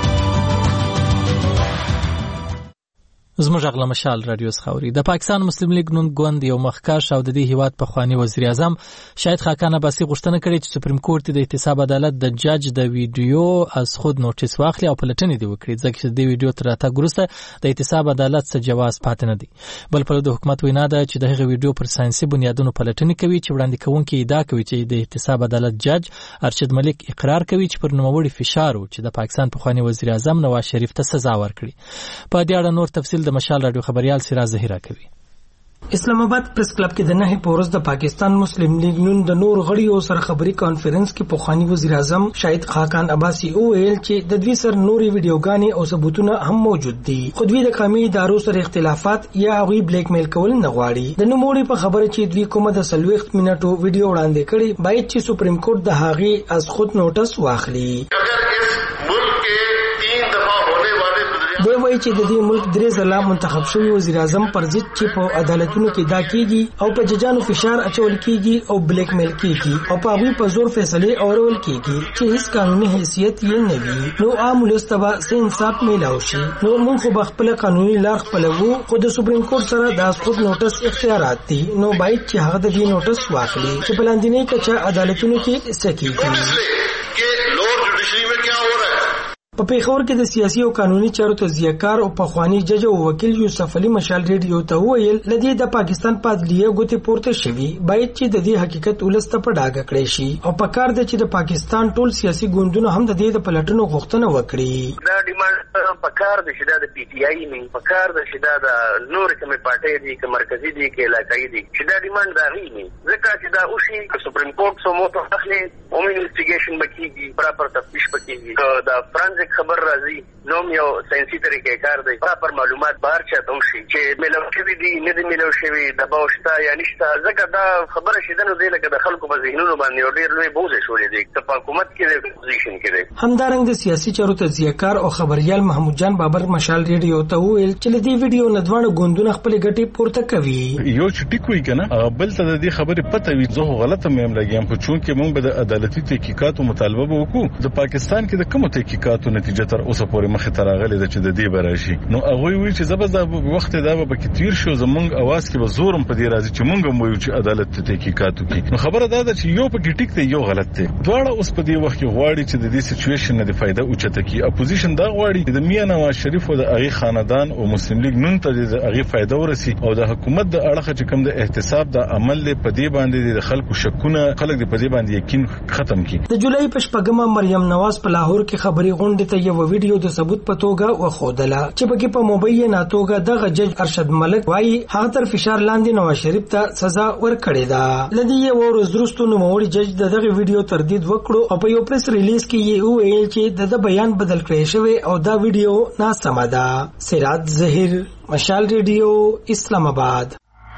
S1: زموږ غلا مشال رادیو خاوري د پاکستان مسلم لیگ نون ګوند یو مخکښ او د دې هیواد په خواني وزیر اعظم شاهد خاقان عباسی غوښتنه کړې چې سپریم کورت د احتساب عدالت د جج د ویډیو از خود نوټیس واخلي او پلټنې دی وکړي ځکه چې د ویډیو تر راتګ وروسته د احتساب عدالت څخه جواز پاتې نه دی. بل په د حکومت وینا ده چې د هغه ویډیو پر ساينسي بنیادونو پلټنې کوي چې وړاندې کوونکي ادعا کوي چې د احتساب عدالت جج ارشد ملک اقرار کوي چې پر نوموړي فشار و چې د پاکستان په خواني وزیر اعظم نواز شریف ته سزا ورکړي. په دې اړه نور تفصیل د مشال رادیو خبري سراج ظهیره کوي.
S5: اسلام آباد پریس کلب کې د نه پورز د پاکستان مسلم لیگ نون د نور غړیو سره خبري کانفرنس کې پوخانی وزیر اعظم شاهد خاقان عباسی او ویل چې د دوی سره نوري ویډیوګانې او ثبوتونه هم موجود دي خو دوی د قومي ادارو سره اختلافات یا غوي بلیک میل کول نه غواړي. د نوموړي په خبره چې دوی کومه د سلويخت منټو ویډیو وړاندې کړي باید چې سپریم کورت د هغې از خود نوټس واخلي. دوی وایي چې د دې ملک درې ځله منتخب شوی وزیر اعظم پر ضد چې په عدالتونو کې دا کیږي او په ججانو فشار اچول کیږي او بلیک میل کیږي او په هغوی په زور فیصلې اورول کیږي چې هیڅ قانوني حیثیت یې نه وي نو عام ولس ته به څه انصاف میلاو شي. نو موږ خو به خپله قانوني لار خپلوو خو د سپریم کورټ سره د اسقاط نوټس اختیارات دي نو باید چې هغه د دې نوټس واخلي چې په لاندنۍ کچه عدالتونو کې څه کیږي. په پیښور کې د سیاسي او قانوني چارو تجزیه‌کار او پخوانی جج او وکیل یوسف علي مشال ریډیو ته ویل لدی د پاکستان په عدلیه ګوتې پورته شوي باید چې د دې حقیقت ولسته په ډاګه کړی شي او په کار د چې د پاکستان ټول سیاسي ګوندونه هم د دې د پلټنو غوښتنه وکړي.
S6: دا ډیماند په کار د شیدا د پی ټی آی نه په کار د شیدا د نور کومه پارټي دي که مرکزی دي که علاقائی دي چې دا ډیماند دا نه ځکه چې دا اوشي سپریم کورټ سو مو ته اخلي او انویسټیګیشن بکیږي پراپر تفتیش بکیږي دا فرانزیک خبر راځي نوم یو ساينسي طریقې کار دی پراپر معلومات بهر چاته وشي چې ملو شوی دي نه دي ملو شوی د باوشتا یا نشته ځکه دا خبره شیدا نو دی لکه د خلکو په ذهنونو باندې ډېر لوی بوج شولې دي چې په حکومت کې د پوزیشن کې دی.
S5: همدارنګه د سیاسي چارو تجزیه‌کار او خبريال محمود جان بابر مشال ریډیو ته ویل چې لدی ویډیو ندوانه ګوندونه خپل ګټي پورته کوي.
S23: یو چې ټیک وی کنه بل ته د دې خبرې پته وي زه غلطه مې هم لګیم په چون کې موږ به د عدالتي تحقیقاتو مطالبه وکړو. د پاکستان کې د کوم تحقیقاتو نتیجه تر اوسه پورې مخه تراغلي د چې د دې براشي نو هغه وی چې زبر وخت دا به کې تیر شو زمونږ اواز کې به زورم په دې راځي چې مونږ مو چې عدالت ته تحقیقات وکړي. نو خبره دا ده چې یو په کې ټیک دی یو غلط دی دواړه اوس په دې وخت کې غواړي چې د دې سچويشن نه د فائدہ اوچته کی اپوزیشن دا غواړي چې د میاں نواز شریف او د هغه خاندان او مسلم لیگ نن ته د هغه فائدہ ورسي او د حکومت د اړه چې کوم د احتساب د عمل له پدې باندې د خلکو شکونه خلک د پدې باندې یقین ختم کی.
S5: د جولای په شپږمه مریم نواز په لاهور کې خبري غونډه ته یو ویډیو د ثبوت په توګه وخودله چې پکې په مبینه توګه د جج ارشد ملک وايي هغه تر فشار لاندې نواز شریف ته سزا ورکړې ده. لدی یو ورځ وروسته نوموړي جج دغه ویډیو تردید وکړو او په یو پریس ریلیز کې یې وویل چې د بیان بدل کړی شوی او دا ویډیو ناسمه ده. سراج ظهیر مشال ریډیو اسلام آباد.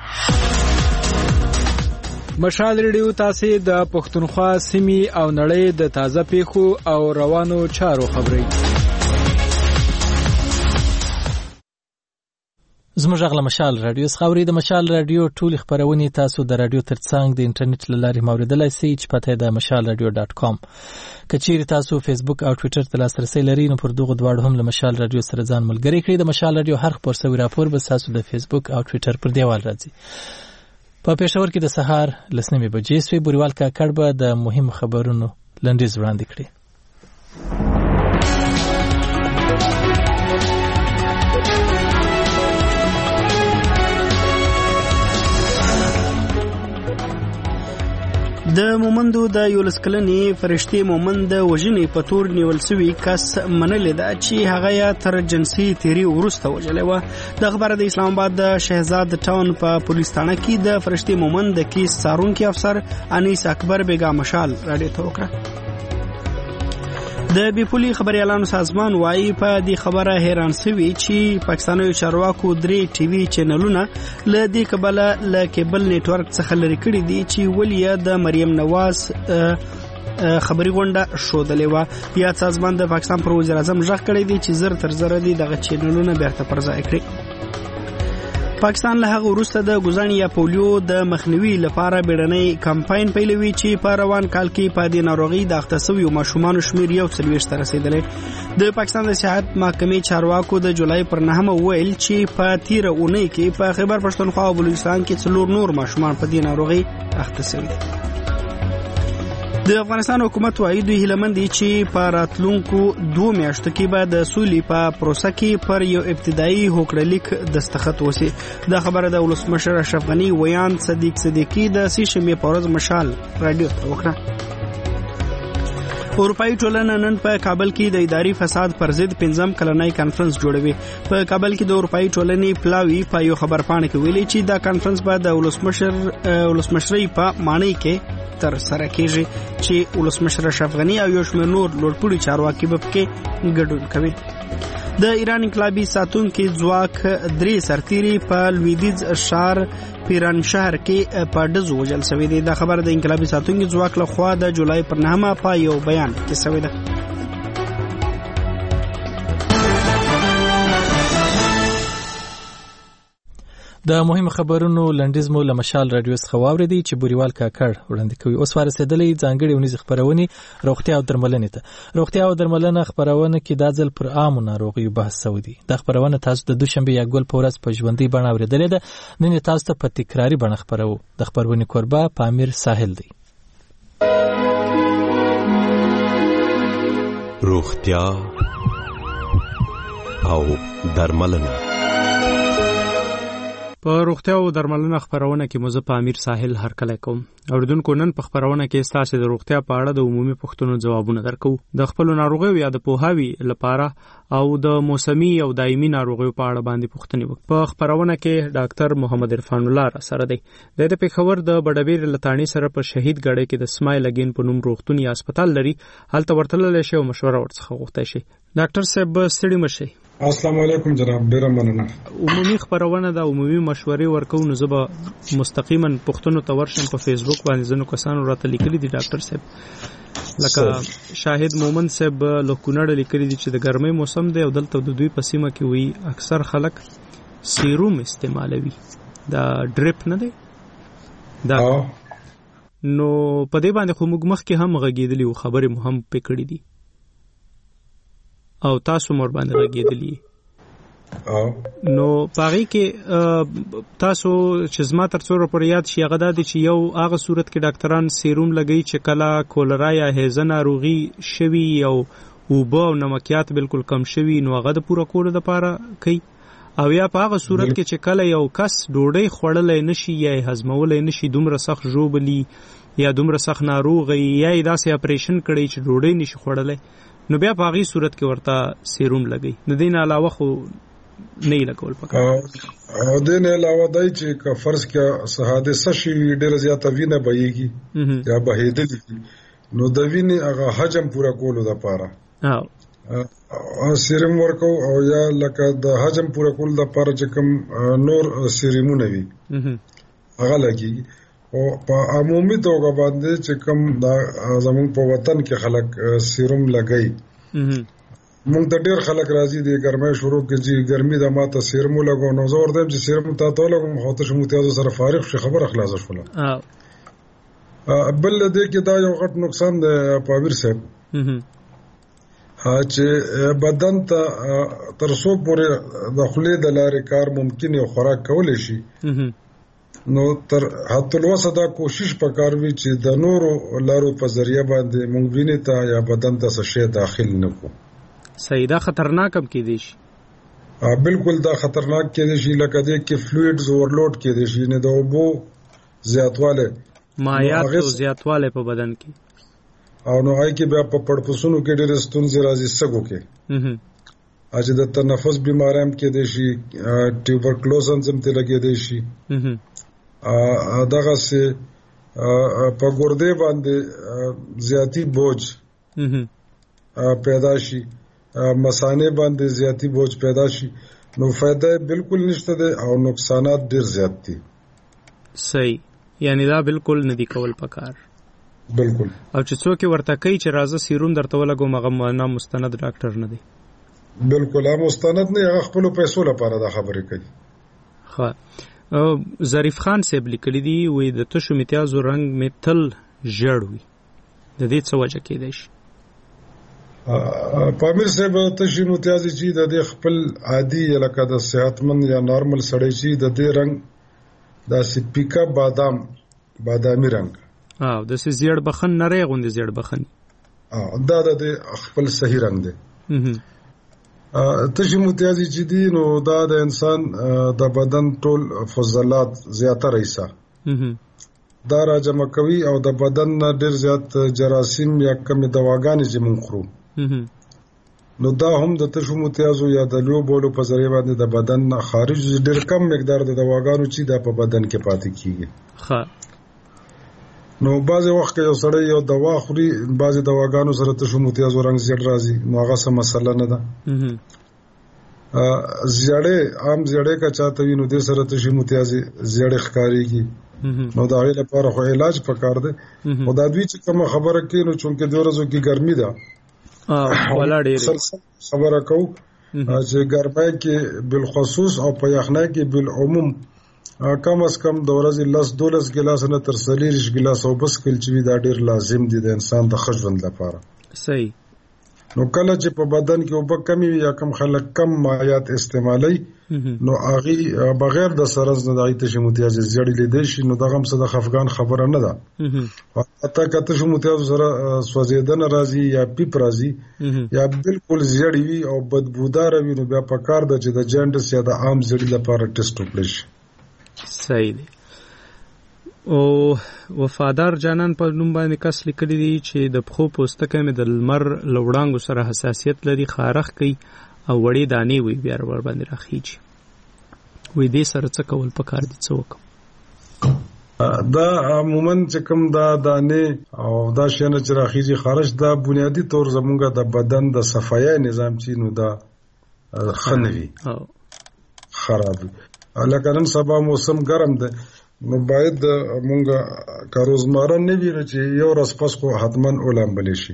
S24: مشال ریډیو تاسو د پښتونخوا سیمې او نړۍ د تازه پیښو او روانو چارو خبري
S1: زموږ غږ له مشال رادیو څخه اورئ. د مشال رادیو ټول خبرونه تاسو د رادیو ترڅنګ د انټرنیټ له لارې موریدلای شئ چې پته د مشال رادیو ډاټ کام. کچیر تاسو فیسبوک او ټوئیټر ته لاسرسي لرئ نو پر دغه دواړو هم له مشال رادیو سره ځان ملګری کړئ. د مشال رادیو هر خبر سوي راپور به تاسو د فیسبوک او ټوئیټر پر دیوال راځي. په پېښور کې د سهار لسنیمه بجې سوي بوریوال کاکړ به د مهم خبرونو لنډیز وړاندې کړي.
S2: د مومندو د یولس کلنې فرشتي مومند د وژنې په تور نیول سوي کس منلې ده چې هغه یا تر جنسي تیری وروسته وژلې وه. د خبره د اسلام آباد د شهزاد ټاون په پولیس تھانه کې د فرشتي مومند د کیس څارونکي افسر انیس اکبر بیگا مشال راډیو ته وکړه. د بیپولي خبريالانو سازمان وايي په دې خبره حیران شوی چې پاکستاني چارواکو درې ټي وي چینلونه له دې کبله له کیبل نتورک څخه لري کړی دي چې ولې د مریم نواز خبري غونډه شودلې و. یا سازمان د پاکستان پر وزیر اعظم ژغ کړی دی چې زر تر زر دي دغه چینلونه بیرته پرځای کړي. پاکستان له هغه وروسته د ګوزان یا پولیو د مخنیوي لپاره بیړنۍ کمپاین پیلوي چې په روان کال کې په دې ناروغي د اخته شویو ماشومانو شمیر یو څلوېښت ته رسیدلی. د پاکستان د صحت محکمې چارواکو د جولای پر نهمه ویل چې په تیره اونۍ کې په خیبر پښتونخوا او بلوچستان کې څلور نور ماشومان په دې ناروغي اخته شوي دي. د افغانستان حکومت وايي دوی هیلمن دي چې په راتلونکو دوه میاشتو کې به د سولې په پروسه کې پر یو ابتدایي هوکړلیک دستخط وشي. دا خبره د ولسمشر اشرف غني ویان صدیق صدیقی د سې شنبې په ورځ مشال رادیو ته وکړه. اروپایي ټولنه نن په کابل کې د اداري فساد پر ضد پنځم کلنۍ کانفرنس جوړوي. په کابل کې د اروپایي ټولنې پلاوی په یو خبرپاڼه کې ویلي چې دا کانفرنس به د ولسمشر ولسمشرۍ په معنی کې تر سره کېږي چې ولسمشر اشرف غني او یو شمېر نور لوړپوړي چارواکي به پکې ګډون کوي. د ایران انقلابي ساتونکي ځواک درې سرتیري په لویدیځ ښار پیران شهر کې په ډزو وژل شوي دي. دا خبر د انقلابي ساتونکي ځواک له خوا د جولای پر نهمه په یو بیان کې شوی ده.
S1: د مهم خبرونو لنډیز مو له مشال رادیو څخه واوریدي چې بوریوال کاکړ وړاندې کوي. اوس ورسېدلې ځانګړې ونیز خبرونه روغتیا او درملنې ته. روغتیا او درملنه خبرونه کې د ځل پر عامو ناروغیو بحث شوی دی. د خبرونه تاسو د دوشنبه یا ګل په ورځ په ژوندۍ بڼه اوریدلې ده. نن تاسو ته په تکراری بڼه خبرو. د خبرونه کوربه پامیر ساحل دی.
S3: روغتیا او درملنه.
S24: په روغتیا او درملنه خبرونه کې مزه په امیر ساحل هرکلی کوم. اوریدونکو نن په خبرونه کې ستاسو د روغتیا په اړه د عمومي پوښتنو ځوابونه درکو. د خپل ناروغیو یا د پوهاوی لپاره او د موسمي او دایمي ناروغیو په اړه باندې پوښتنې وکړو. په خبرونه کې ډاکټر محمد عرفان الله را سره دی. د پېښور د بډبیر لتانی سره په شهید ګړی کې د سمایل اگین په نوم روغتون یا هسپتال لري. هلته ورتلل شي او مشوره ورڅخه غوښتل شي. ډاکټر صاحب ستړي مشي.
S9: السلام علیکم جناب، ډیر مننه.
S24: عمومي خبرونه د عمومي مشورې ورکو نو زبا مستقیما پښتون ته ورشم په فیسبوک باندې زنو کسانو راته لیکلي دي ډاکټر صاحب، لکه شاهد مومن صاحب له کونړ لیکلي دي چې د ګرمۍ موسم دی او دلته د دوی په سیمه کې وی اکثر خلک سیروم استعمالوي. دا ډریپ نه دی دا نو په دې باندې خو موږ مخکې هم غږیدلی او خبرې مو هم پکړې دي او تاسو مور باندې غږیدلی نو پاغي کې تاسو چې زما تر څو پر یاد شي هغه د چې یو هغه صورت کې ډاکټران سیروم لګي چې کله کولرا یا هیزه ناروغي شوي او اوبه او نمکیات بالکل کم شوي نو هغه د پوره کولو لپاره کوي، او یا په هغه صورت کې چې کله یو کس ډوډۍ خوړلای نشي یا هضمولای نشي، دومره سخت ژوبلی یا دومره سخت ناروغي یا داسې اپریشن کړي چې ډوډۍ نشي خوړلای نو بیا په هغه صورت کې ورته سیروم لګي. د دې نه علاوه خو نه لګول پکار.
S9: او د نه علاوه دای چې که فرض کې حادثه شي ډېر زیاته وینه بهيږي یا بهېدل نو د وینې هغه حجم پورا کولو لپاره او سیروم ورکو او یا لکه د حجم پورا کولو لپاره چې کوم نور سیرومونه وي هغه لګي. او په عمومي توګه باندې چې کوم د زمون په وطن کې خلک سیروم لګي مونږ ته ډیر خلک راځي د ګرمۍ شروع کې چې ګرمي د ماته سیرم لګو نو زه ورته چې سیرم ته ته لګوم خو ته شمو ته سره فارغ شي خبره خلاصه شوله بل دې کې دا یو غټ نقصان دی پامیر صاحب چې بدن ته تر څو پورې د خولې د لارې کار ممکن یو خوراک کولی شي نو تر حتی الوسه دا کوشش پکار وي چې د نورو لارو په ذریعہ باندې مونږ وینې ته یا بدن ته څه شی داخل نه کو
S24: صحیح دا خطرناک هم کېدی شي
S9: بالکل دا خطرناک کېدی شي لکه دې کې فلویډز اورلوډ کېدی شي نه د اوبو زیاتواله
S24: مایعات او زیاتواله په بدن کې
S9: او نو هاي کې بیا په پړپسونو کې ډېر ستونزې راځي سګو کې اجه د تنفس بیماریام کې دي شي ټیوبرکلوزن زم ته لګي دي شي ا دغه سه په ګردې باندې زیاتی بوج پیدا شي مسانه باندې زیاتی بوج پیدا شي نو فائدہ بالکل نشته ده او نقصانات ډېر زیات دي
S24: صحیح یعنی دا بالکل ندی کول پکار
S9: بالکل
S24: او چې څوک ورته کوي چې راځه سیروم درته ولګو مغه نه مستند ډاکټر نه دی
S9: بالکل هم مستند نه هغه خپل پیسو لپاره دا خبرې کوي
S24: ها ظریف خان صاحب لیکلی دی وې د تشو امتیازو رنگ متل ژړ وي د دې څه وجه کېدای شي
S9: پامیر صاحب تشو امتیازي چې د خپل عادي لکه د صحتمند یا نارمل سړی چې د دې رنگ دا سپیکا بادام بادامي رنگ
S24: او د سې زیړ بخن نری غوندې زیړ بخن
S9: اه دا د خپل صحیح رنگ دی تشو امتیازي چې دی نو دا د انسان د بدن ټول فضلات زیاتره ایسا دا را جمع کوي او د بدن ډیر زیات جراثیم یا کم دواګانې چې مونږ خورو نو دا هم د تشو امتیازو یا د لو بولو په ذریعہ باندې د بدن خارج ډیر کم مقدار د دواګانو چې د په بدن کې پاتې کیږي
S24: ښه
S9: نو بعض وخت یو سړی یو دوا خوري بعض دواګانو سره تشو امتیازو رنگ زیړ راځي نو هغه څه مسله نه ده زیړې عام زیړې کا چاته وینو د سره تشو امتیازي زیړې ښکاریږي نو دا غي لپاره خو علاج پکار دی او دا دوی چې کوم خبره کوي نو چونکه د ورځو کې ګرمي ده
S24: ولا ډېر
S9: خبره کو چې ګرمۍ کې بالخصوص او په یخنۍ کې بالعموم کم از کم د ورځې لس دولس ګلاس نه تر څلېرویشت ګلاس او بس کل چې دا ډېر لازم دي د انسان د ښه ژوند لپاره
S24: صحیح
S9: نو کله چې په بدن کې اوبه کمی وي یا کم خلک کم مایعات استعمالي نو هغه بغیر د سرز نه دایته تشو امتیازي زیړې لیدې شي نو دغه هم څه د خفقان خبره نه ده حتی که تشو امتیازو سره سوځیدنه راځي یا پیپ راځي یا بالکل زیړې وي او بدبودار وي نو بیا په کار ده چې د جاندس یا د عام زیړې لپاره ټیسټ وکړي شي
S24: صحیح دی او وفادار جانان په نوم باندې کس لیکلی دی چې د پخو پوستکه مې د لمر لوړانګو سره حساسیت لري خارخ کوي او وړې دانې وي بیا ور باندې راخیږي وې دې سره څه کول پکار دي څه وکم
S9: دا عموما چې کوم دا دانې او دا شنه چې راخیږي خارج دا بنیادی طور زمونږ د بدن د صفایي نظام چې نو دا خنوي خراب لکه نن سبا موسم ګرم دی نو باید مونږه که روزمره نه وي چې یو ورځ پس خو حتما ولامبلی شي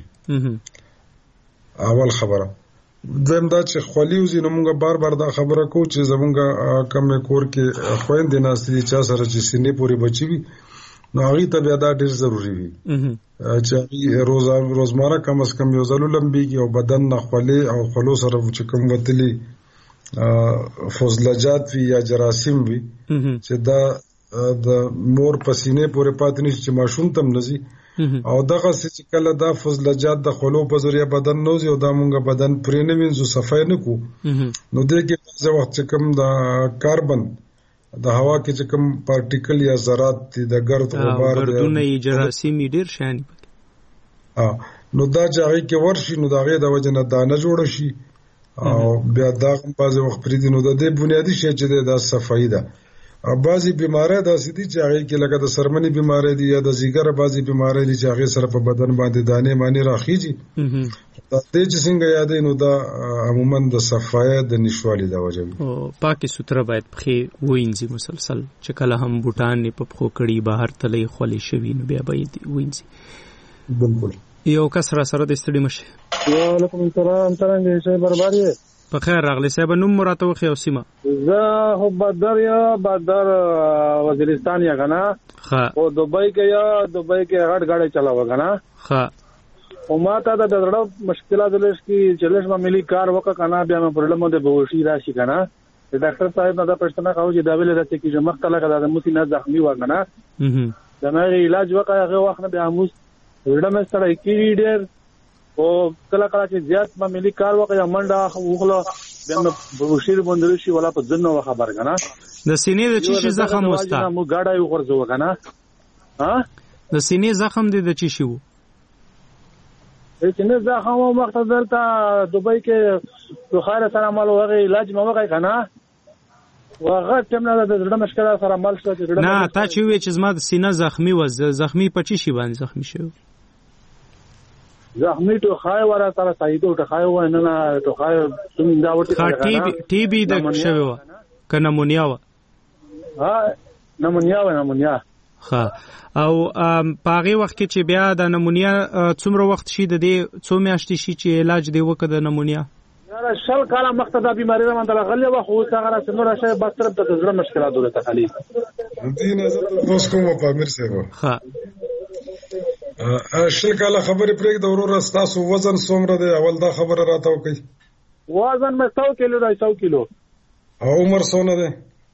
S9: اول خبره دیم دا چې خولي وزي نو مونږه بار بار دا خبره کو چې زمونږه کم کور کې خويندې ناستې چا سره چې سینې پورې بچي وي نو هغه ته بیا دا ډېر ضروری وي چې روز روزمره کم از کم یو ځل لمبيږي او بدن نه خولي او خلو سره چې کوم وتلي فضلجات وي یا جراثیم وي چې دا د مور پسینې پورې پاتې نشي چې ماشوم تم نزي او دغه چې کله دا فضلجات د خلو په ذریعہ بدن نوزي او دا مونږه بدن پرې نه وینځو صفای نه کو نو دغه څه وخت چې کوم د کاربن د هوا کې چې کوم پارټیکل یا ذرات د ګرد غبار
S24: د ګردونه جراثیم ډیر شان
S9: ا نو دا ځای کې ورشي نو دغه د وجنه دانه جوړ شي او بیا دا په بازي وخت پرې دي نو د دې بنیادی شی چې د صفای ده بعضی بیماری داسې دي چې هغه کې لکه د سرمنی بیماری دي یا د زیګر بعضی بیماری دي چې هغه سره په بدن باندې دانې مانی راخیږي دا چې څنګه یادې نو دا عموما د صفای د نشوالي د وجه
S24: او پاکي ستره باید پخې وینځي مسلسل چې کله هم بوټان په پخو کړي بهر تلې خولي شوی نو بیا باید وینځي
S9: بالکل
S24: یو کس را سره د ستړي مشه.
S7: وعلیکم السلام څنګه یې برابر یې؟
S24: په خیر راغلی صاحب. نوم مراته وخی او سیمه؟
S7: زه خو بدر یا بدر وزیرستان یا کنه.
S24: ها
S7: او دبئی کې یا دبئی کې غړ غړ چلاو کنه.
S24: ها
S7: او ما ته د دړو مشکلات دلش کې چلش ما ملي کار وکړه کنه بیا مې پرلمو د بوشي راشي کنه. د ډاکټر صاحب نه دا پښتنه کاوه چې دا ویل راته کې چې مختله کړه د موسی نه زخمی و کنه. دا مې علاج وکړ هغه وخت نه بیا موس ورډه مې سره کې ډېر او کله کله چې زیات ما ملي کار وکړ منډه وغلا بیا مې بوشي بندر شي ولا په ځنو خبر کنه.
S24: د سینې د چی شي زخم وستا
S7: مو گاډه یو ورځو کنه. ها
S24: د سینې زخم دی د چی شي وو؟
S7: د سینې زخم او مخته دلته دبئی کې تو خیر سره مال وغه علاج مو وکړ کنه. وغه تم نه د زړه مشکل سره مال شو چې
S24: نه تا چې وی چې زما د سینې زخمی و زخمی په چی شي باندې زخمی شو؟
S7: زخمی تو خای ورا سره سایدو ته خای و نه نه تو خای تم دا ورته
S24: ټي ټي بي د شوی و کنه مونیا و.
S7: ها نمونیا و نمونیا.
S24: ها او پاغي وخت کې چې بیا د نمونیا څومره وخت شي د دې څو میاشتې شي چې علاج دی وکړه د نمونیا؟
S7: یاره شل کاله مخته دا بیماری را منځله غلې وه خو اوس هغه راسې نوره شی بس صرف د زړه مشکلات ورته خالي
S9: دې نظر اوس کوم په امیر صاحب.
S24: ها
S9: شل کاله خبرې پرېږده وروره ستاسو وزن څومره دی اول دا خبره راته وکړئ.
S7: وزن مې سو کیلو دی سو کیلو.
S9: او عمر څونه دی؟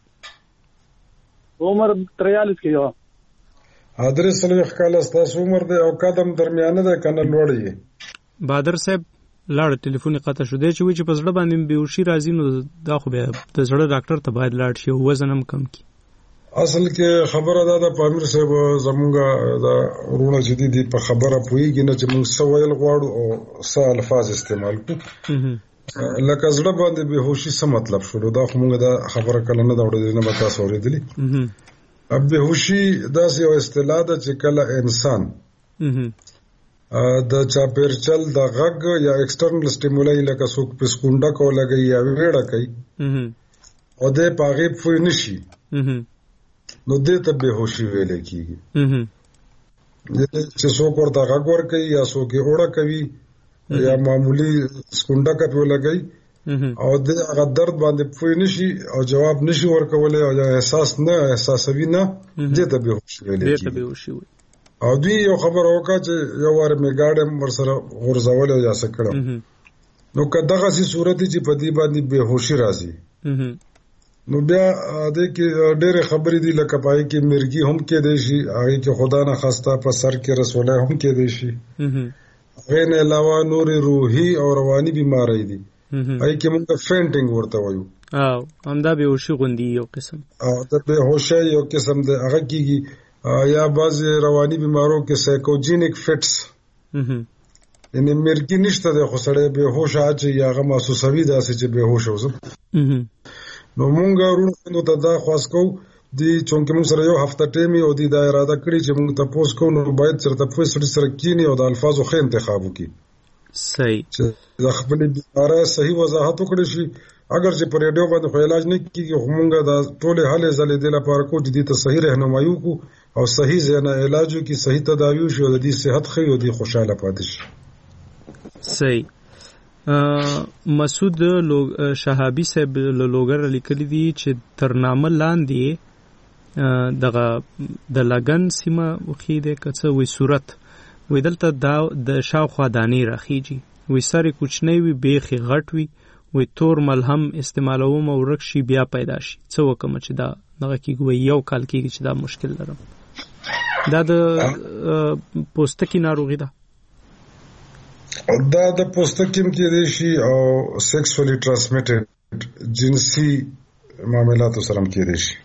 S7: عمر تریالیس کیلو.
S9: درې څلوېښت کاله ستاسو عمر دی او قدم درمیانه دی که نه لوړ یې؟
S24: بهادر صاحب لاړ ټلیفون یې قطع شو. دی چې وایي چې په زړه باندې بېهوشي راځي نو دا خو بیا د زړه ډاکټر ته باید لاړ شي او وزن هم کم کړي.
S9: اصل کې خبره دا ده په امیر صاحب زمونږ دا ورونه چې دي دي په خبره پوهېږي نه چې موږ څه ویل غواړو او څه الفاظ استعمال کړو. لکه زړه باندې بېهوشي څه مطلب شولو دا خو موږ دا خبره کله نه ده اورېدلې نه به تاسو اورېدلې. بېهوشي داسې یو اصطلاح ده چې کله انسان د چاپېرچل د غږ یا ایکسټرنل سټیمولای لکه څوک په سکونډه کو لګي یا ویړه کوي او د پاغې پوه نشي نو دې ته بېهوشي ویل کېږي. چې څوک ورته غږ ورکوي یا څوک یې اوړه کوي یا معمولي سکونډه کا پې لګي او د هغه درد باندې پوه نشي او جواب نشي ورکولی او یا احساس نه احساسوي نه دې ته بېهوشي ویل کېږي. او دوی یو خبر وکړه چې یو وار مې ګاډی ورسره غورځولی یا څه کړم نو که دغسې صورت چې په دې باندې بېهوشي راځي نو بیا دې کې ډېرې خبرې دي لکه په هغې کې مرګي هم کېدی شي هغې کې خدا نه خواسته په سر کې رسولی هم کېدی شي. هغې نه علاوه نورې روحي او رواني بیمارۍ دي هغې کې موږ فینټینګ ورته وایو
S24: او همدا بېهوشي غوندي یو قسم
S9: او د بېهوشۍ یو قسم دی هغه کېږي یا بعضې رواني بیمارو کې سایکوجینیک فټس یعنې مرګي نشته دی خو سړی بېهوشه اچوي یا هغه محسوسوي داسې چې بېهوشه وزم. نو مونږ وروڼو ته دا خواست کوو دي چونکې مونږ سره یو هفته ټیم او دي دا اراده کړې چې مونږ تپوس کوو نو باید چېرته پوه سړي سره کښېني او د الفاظو ښه انتخاب وکړي
S24: صحیح
S9: چې د خپلې بیمارۍ صحیح وضاحت وکړی شي. اگر چې په ریډیو باندې خو علاج نه کېږي خو مونږ دا ټولې هلې ځلې دې لپاره کوو چې دې ته صحیح رهنمایي وکړو او صحیح ځای نه علاج وکړي صحیح تداوي وشي او د دې صحت ښه وي او دې خوشحاله پاتې شي.
S24: صحیح. مسعود شهابي صاحب له لوګر لیکلي دي چې تر نامه لاندې دغه د لګن سیمه وخی د کڅه وي صورت وي دلته دا د شاوخوا دانی راخیږي وي سره کوچنی وي بیخي غټ وي وي تور ملهم استعمالوم او رکشي بیا پیدا شي څه وکم چې دا دغه کیږي یو کال کېږي چې دا مشکل لرم. دا د پوستکی ناروغي ده.
S9: دا د پوستکي هم کېدی شي او سیکسولی ټرانسمیټډ جنسي معاملاتو سره هم کېدی شي.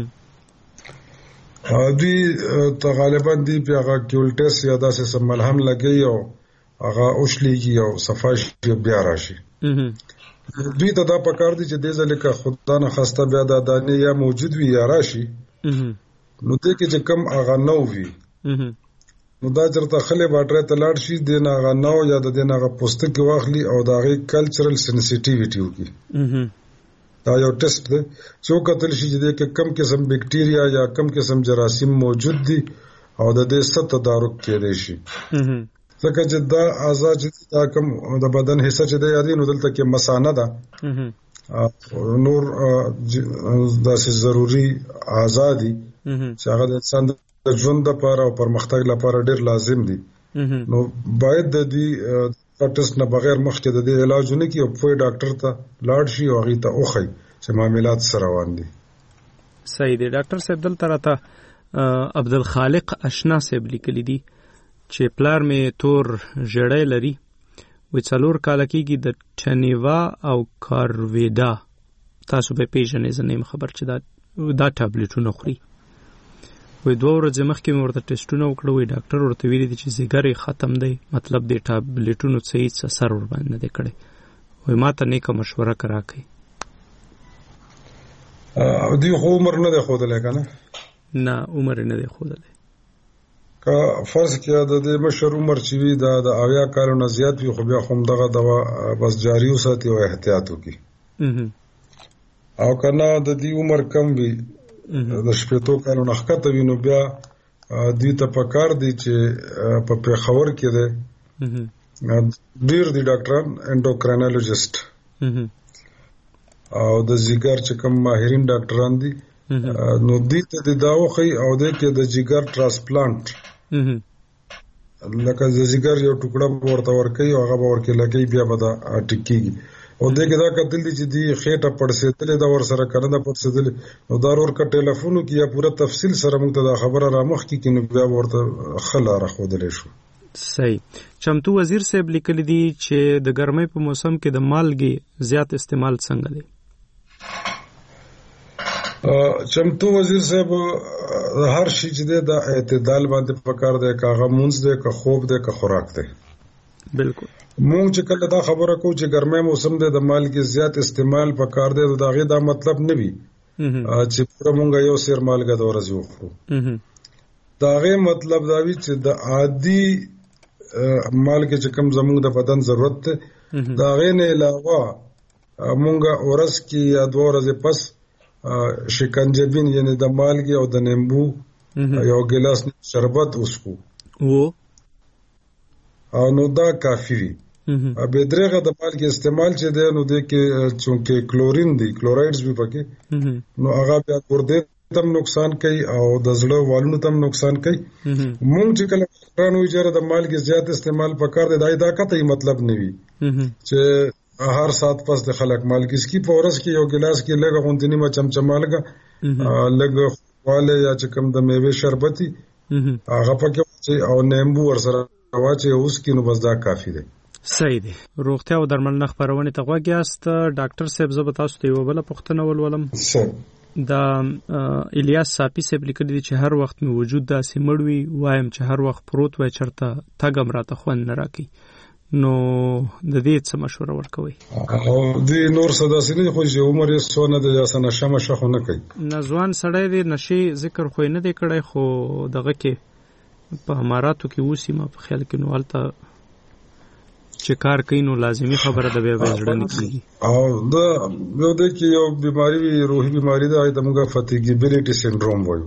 S9: دوی ته غالبا دی په هغه کیولټس یا داسې څه ملهم لګوي او هغه اوښلیږي او صفا شي بیا راشي. دوی ته دا پکار دي چې دې ځلې که خدا نه خواسته بیا دا دانې یا موجود وي یا راشي نو دې کې چې کم هغه نو وي نو دا چېرته خلې باټرۍ ته لاړ شي دې نه هغه نو یا د دې نه هغه پوستکي واخلي او د هغې کلچرل سینسیټیویټي وکړي. دا یو ټیسټ دی چې وکتل شي چې دې کې کم قسم بیکټیریا یا کم قسم جراثیم موجود دي او د دې څه تدارک کېدی شي. ځکه چې دا اعضاء چې دا کوم د بدن حصہ چې دی یادي نو دلته کې مثانه ده نور داسې ضروري اعضاء دي چې هغه د انسان د ژوند لپاره او پرمختګ لپاره ډېر لازم دي نو باید د دې ټیسټ نه بغیر مخکې د دې علاج نه کی او په ډاکټر ته لاړ شي او هغه ته اوخی چې معاملات سره روان دي.
S24: صحیح دی. ډاکټر صاحب دلته راته عبدالخالق اشنا صاحب لیکلی دي چې پلار مې تور ژړی لري وی څلور کاله کېږي د ټنیوا او کارویدا تاسو به پیژنې زه نه یم خبر چې دا دا ټابلیټونه خوري وی دوه ورځې مخکې مې ورته ټیسټونه وکړه وی ډاکټر ورته ویلي دي چې ځیګر یې ختم دی مطلب د ټابلیټونو څه هېڅ اثر ورباندې نه دی کړی وی ما ته نیکه مشوره که راکړئ.
S9: دوی خو عمر نه دی ښودلی که نه
S24: نه عمر یې نه دی ښودلی
S9: که فرض کړه د دې مشر عمر چې وي دا د اویا کالو نه زیات وي خو بیا خو همدغه دوا بس جاري وساتي او احتیاط وکړي او که نه د دې عمر کم وي د شپېتو کالو نه ښکته وي نو بیا دوی ته پکار دی چې په پېښور کې دی ډېر دي ډاکټران انډوکراینالوجسټ او د ځیګر چې کوم ماهرین ډاکټران دي نو دې ته د دا وښي او دې کې د ځیګر ټرانسپلانټ لکه د ځیګر یو ټوکړه ورته ورکوي او هغه به ورکې لګوي بیا به دا ټیکېږي او دې کې دا کتل دي چې دې خېټه پړسېدلې ده ورسره که نه ده پړسېدلې نو دا ورور که ټیلیفون وکړي یا پوره تفصیل سره موږ ته دا خبره رامخکې کړي نو بیا به ورته ښه لاره ښودلی شو.
S24: صحیح. چمتو وزیر صاحب لیکلی دي چې د ګرمۍ په موسم کې د مالګې زیات استعمال څنګه دی؟
S9: چمتو وزیر صاحب هر شي چې دی د اعتدال باندې پکار دی که هغه مونځ دی که خوب دی که خوراک دی.
S24: بالکل.
S9: مونږ چې کله دا خبره کوو چې ګرمۍ موسم دی د مالګې زیات استعمال پکار دی د هغې دا مطلب نه وي چې پوره مونږ یو سیر مالګه د ورځې وخورو. د هغې مطلب دا وي چې د عادي مالګې چې کوم زمونږ د بدن ضرورت دی د هغې نه علاوه مونږ ورځ کې یا دوه ورځې پس شکنجبین یعنی د مالګې او د نیمبو یو ګیلاس شربت وڅښو او نو دا کافي وي. به درېغه د مالګې استعمال چې دی نو دې کې چونکې کلورین دی کلورایډز به پکې نو هغه بیا ګردې تم نقصان کوي او د زړه والونو تم نقصان کوي. مونږ چې کله پرانو اجازه د مالګې زیات استعمال پکار دی دا دا کته مطلب نه وي چې هر سات پس د خلک مالګې سکی په ورځ کې یو ګلاس کې لږه غونډې نیمه چمچه مالګه لږ واله یا چې کوم د میوې شربتي هغه پکې او نیمبو ورسره واچي اوس کې نو بس دا کافي دی.
S24: صحیح دی. روغتیا او درملنه خبرونه ته غوږ یاست. ډاکټر صاحب زه به تاسو ته یو بل پوښتنه ولولم. دا الیاس صافی صاحب لیکلی دی چې هر وخت می وجود داسې مړ وي وایم چې هر وخت پروت وای چرته تګم راته خوند نه راکړي نو د دې څه مشوره ورکوي؟
S9: او دې نور څه داسې نه خو چې عمر یې څونه د یاسه نشه مشه خو نه کوي
S24: نه ځوان سړی دی نشي ذکر خو نه دی کړی خو دغه کې په اماراتو کې اوسې ما په خیال کې نو هلته چې کار کوي نو لازمي خبره ده بیا به زړه نه کېږي
S9: او دا یو دی چې یو بیماري وي روحي بیماري ده هغې ته موږ فاتیګیبیلیټي سینډروم وایو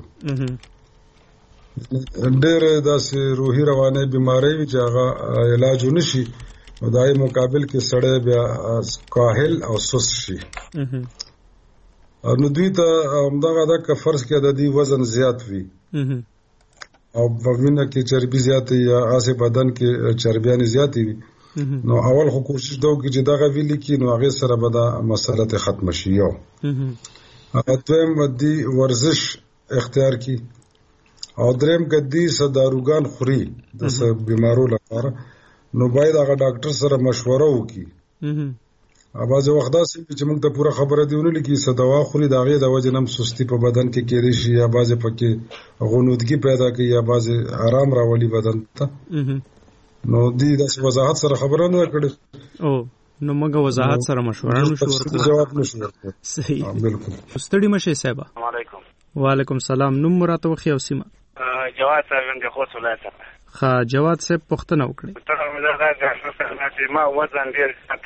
S9: ډېر داسې روحي رواني بیماری وي چې هغه علاج ونه شي نو د هغې مقابل کې سړی بیا کاهل او سست شي نو دوی ته همدغه ده که فرض کړه د دوی وزن زیات وي او په وینه کې چربي زیاتې یا هسې بدن کې چربیانې زیاتې وي نو اول خو کوشش دا وکړي چې دغه وي لیکي نو هغې سره به دا مسله ته ختمه شي. یو دویم دوی ورزش اختیار کړي او دریم که دوی څه داروګان خوري د څه بیمارو لپاره نو باید هغه ډاکټر سره مشوره وکړي. بعضې وخت داسې وي چې موږ ته پوره خبره دې ونه لیکي څه دوا خوري د هغې د وجې نه هم سستي په بدن کې کېدی شي یا بعضې پکې غنودګي پیدا کوي یا بعضې آرام راولي بدن ته نو دوی داسې وضاحت سره خبره نه ده کړې
S24: او نو موږ وضاحت سره مشوره نشو ورکړو
S9: جواب نشو ورکړو.
S24: صحیح
S9: بالکل.
S24: ستړي مشئ صاحبه.
S8: وعلیکم
S24: وعلیکم سلام. نوم مو راته وښیئ او سیمه.
S8: جواد صاحب د خوست ولایت څخه.
S24: ښه جواد صاحب پوښتنه وکړئ.
S8: ما وزن ډېر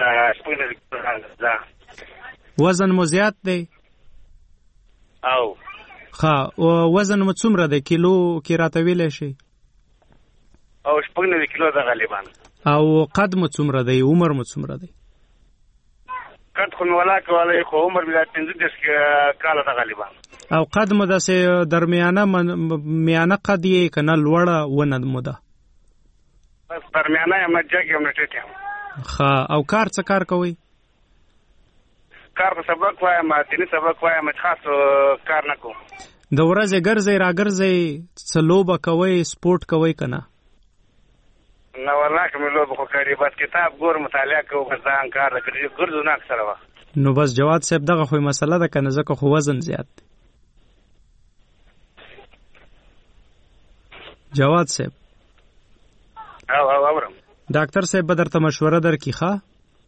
S24: وزن مو زیات دی
S8: او
S24: ښه وزن مو څومره دی کیلو کې راته ویلی شئ؟
S8: او شپږ نوي کیلو ده غالبا.
S24: او قد مو څومره دی؟ عمر مو څومره دی؟
S8: قد خو مې ولا کولی خو عمر مې دا پنځه دېرش کاله ده غالبا.
S24: او قد مو داسې درمیانه میانه قد یې که نه لوړه ونه مو ده؟
S8: بس درمیانه یم، نه جګ یم نه ټیټ یم.
S24: ښه. او کار څه کار کوئ؟
S8: کار په سبق وایم، دیني سبق وایم، خاص کار نه کوم.
S24: د ورځې ګرځئ راګرځئ، څه لوبه کوئ، سپورټ کوئ که نه؟
S8: نه والله که مې لوبه خو کړې، بس کتاب ګور، مطالعه کوو، بس ځان کار نه کړي، ګرځو نه اکثره وخت.
S24: نو بس جواد صاحب دغه خو مسله ده که نه، ځکه خو وزن زیات دی. جواد صاحب.
S8: او او اورم.
S24: ډاکټر صاحب به درته مشوره درکړي. ښه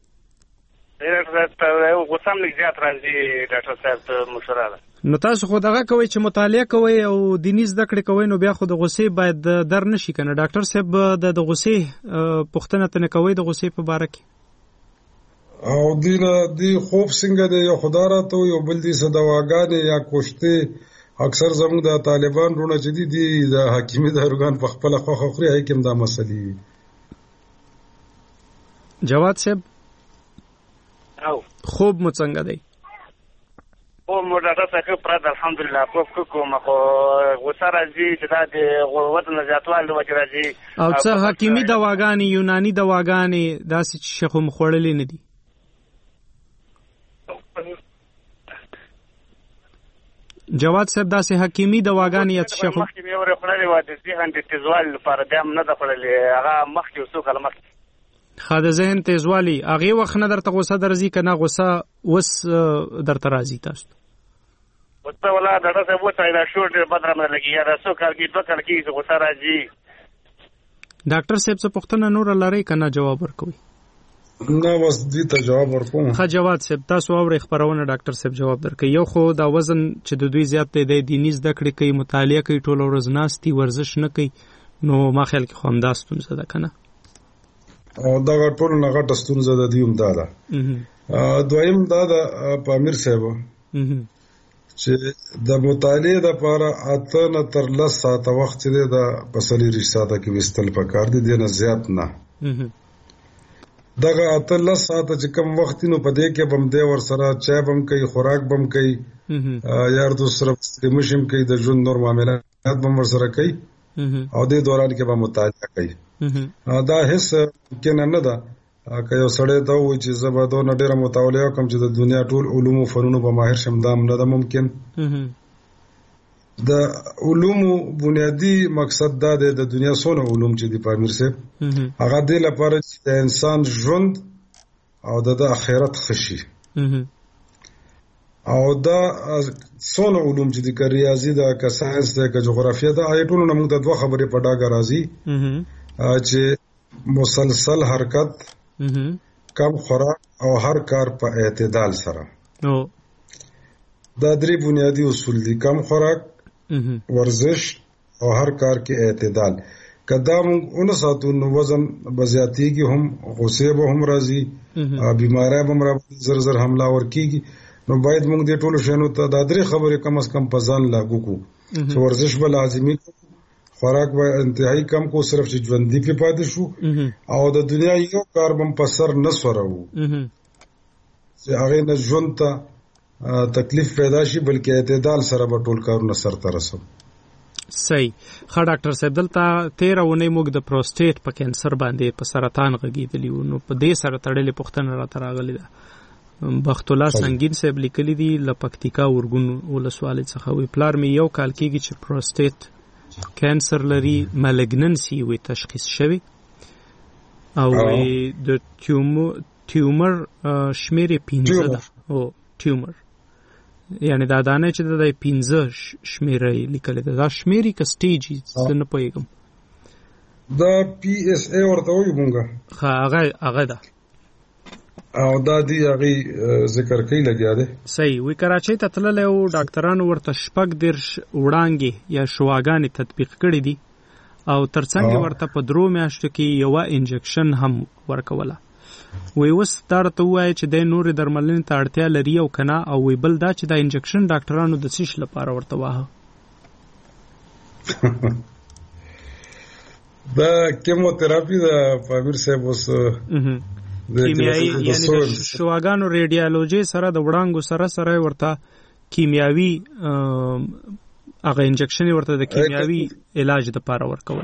S8: غوسه هم لږ زیات راځي ډاکټر صاحب ته مشوره ده.
S24: نو تاسو خو دغه کوئ چې مطالعه کوئ او دیني زده کړې کوئ، نو بیا خو د غوسې باید در نه شي که نه. ډاکټر صاحب د غوسې پوښتنه ترې کوئ د غوسې په باره کې؟
S9: او دی نه دی خوب څنګه دی، یو خدا راته یو بل دي څه دواګانې یا کوشتې. اکثر زموږ د طالبان رونه چې دي دي د حکیمي داروګان په خپله خوښه خوري، هغې کې هم دا مسلې وي.
S24: جواد صاحب
S8: او
S24: خوب مو څنګه دی؟
S8: خوب مو ډاکټر صاحب پرد الحمدلله خوب ښه کوم، خو غوسه راځي چې دا د وزن زیاتوالي له وجې راځي.
S24: او څه حکیمي دواګانې، یوناني دواګانې داسې چې شخو مو خوړلې نه دي؟ جواد صاحب داسې حکیمي دواګانې یا څه شخو؟
S8: مخکې مې یوه خوړلې وه د ذهن د تیزوالي لپاره، بیا هم نه ده خوړلې، هغه مخکې یو څو کاله مخکې.
S24: ښه، د ذهن تیزوالي هغې وخت نه درته غوسه درځي که نه غوسه اوس درته راځي تاسو ته؟
S8: غوسه والله ډاکټر صاحب اوس دا شور ډېر بد رانه لګي، یا دا څو کال کېږي دوه کاله کېږي چې غوسه راځي.
S24: ډاکټر صاحب څه پوښتنه نوره لرئ که نه جواب ورکوئ؟
S9: نه بس دې ته جواب ورکوم.
S24: ښه جواد صاحب تاسو اورئ خپرونه، ډاکټر صاحب جواب درکوي. یو خو دا وزن چې د دوی زیات دی، دی دیني زده کړې کوي، مطالعه کوي، ټوله ورځ ناست دي، ورزش نه کوي، نو ما خیال کې خو همدا ستونزه ده که نه؟
S9: او دغه ټول نه غټه ستونزه د دوی هم دا ده. دویم دا ده په امیر صاحب چې د مطالعې دپاره اته نه تر لس ساعته وخت چې دی دا په څلېرویشت ساعته کې ویستل پکار دي، دې نه زیات نه. دغه اته لس ساعته چې کم وخت نو په دې کې به هم دی ورسره چای به هم کوي، خوراک به هم کوي، یار دوست سره مشي هم کوي، د ژوند نور معاملات به هم ورسره کوي، او دې دوران کې به مطالعه کوي. دا هیڅ ممکنه نه ده که یو سړی ته ووایي چې زه به دونه ډېره مطالعه وکړم چې د دنیا ټول علومو فنونو په ماهر شم، دا هم نه ده ممکن. د علومو بنیادی مقصد دا دی د دنیا څونه علوم چې دي په امیر صاحب، هغه دې لپاره چې د انسان ژوند او د د آخرت ښه شي. او دا څونه علوم چې دي که ریاضي ده، که ساینس ده، که جغرافیه ده، هغې ټولو نه موږ ته دوه خبرې په ډاګه راځي چې مسلسل حرکت، کم خوراک او هر کار په اعتدال سره. دا درې بنیادی اصول دي: کم خوراک، ورزش او هر کار کې اعتدال. که دا موږ ونه ساتو نو وزن به زیاتېږي، هم غوسې به هم راځي، بیماری به هم را زر زر حمله ور کېږي. نو باید موږ دې ټولو شیانو ته دا درې خبرې کم از کم په ځان لاګو کړو چې ورزش به لازمي کړو، خوراک به انتهایی کم کو، صرف چې ژوندي پې پاتې شو، او د دنیا یو کار به هم په سر نه سوروو چې هغې نه ژوند ته تکلیف پیدا شي، بلکې اعتدال سره به ټول کارونه سرته رسو.
S24: صحیح. ښه ډاکټر صاحب دلته تېره اونۍ موږ د پروسټیټ په کینسر باندې په سرطان غږېدلي وو، نو په دې سره تړلې پوښتنه راته راغلې ده. بخت الله سنگین صاحب لیکلي دي له پکتیکا ورګون ولسوالۍ څخه، وایي پلار مې یو کال کېږي چې پروسټیټ کینسر لري، مالګننسي وایي تشخیص شوی، او وایي د ټیومر شمېر یې پنځه ده. او ټیومر یعنی دا دانه چې د پنځه شمېره یې لیکلې ده، دا شمېرې که سټیج زه نه پوهېږم.
S9: دا پی ایس ای ورته وایو مونږ.
S24: ښه هغه هغه ده،
S9: او دا دی هغې ذکر کوي لګیا دی.
S24: صحیح. وی کراچۍ ته تللی و، ډاکټرانو ورته شپږ دېرش وړانګې یا شواګانې تطبیق کړي دي، او ترڅنګ ورته په درو میاشتو کې یوه انجکشن هم ورکوله. وی اوس دا راته ووایه چې دی نورې درملنې ته اړتیا لري او که نه، او وی بل دا چې دا انجکشن ډاکټرانو د څه لپاره ورته واهه؟
S9: دا کیموتراپي د پامیر صاحب اوس
S24: کیمیاوي یعنی د شواګانو ریډیالوجي سره د وړانګو سره سره ورته کیمیاوي هغه انجکشن ورته د کیمیاوي علاج د پاره ورکول.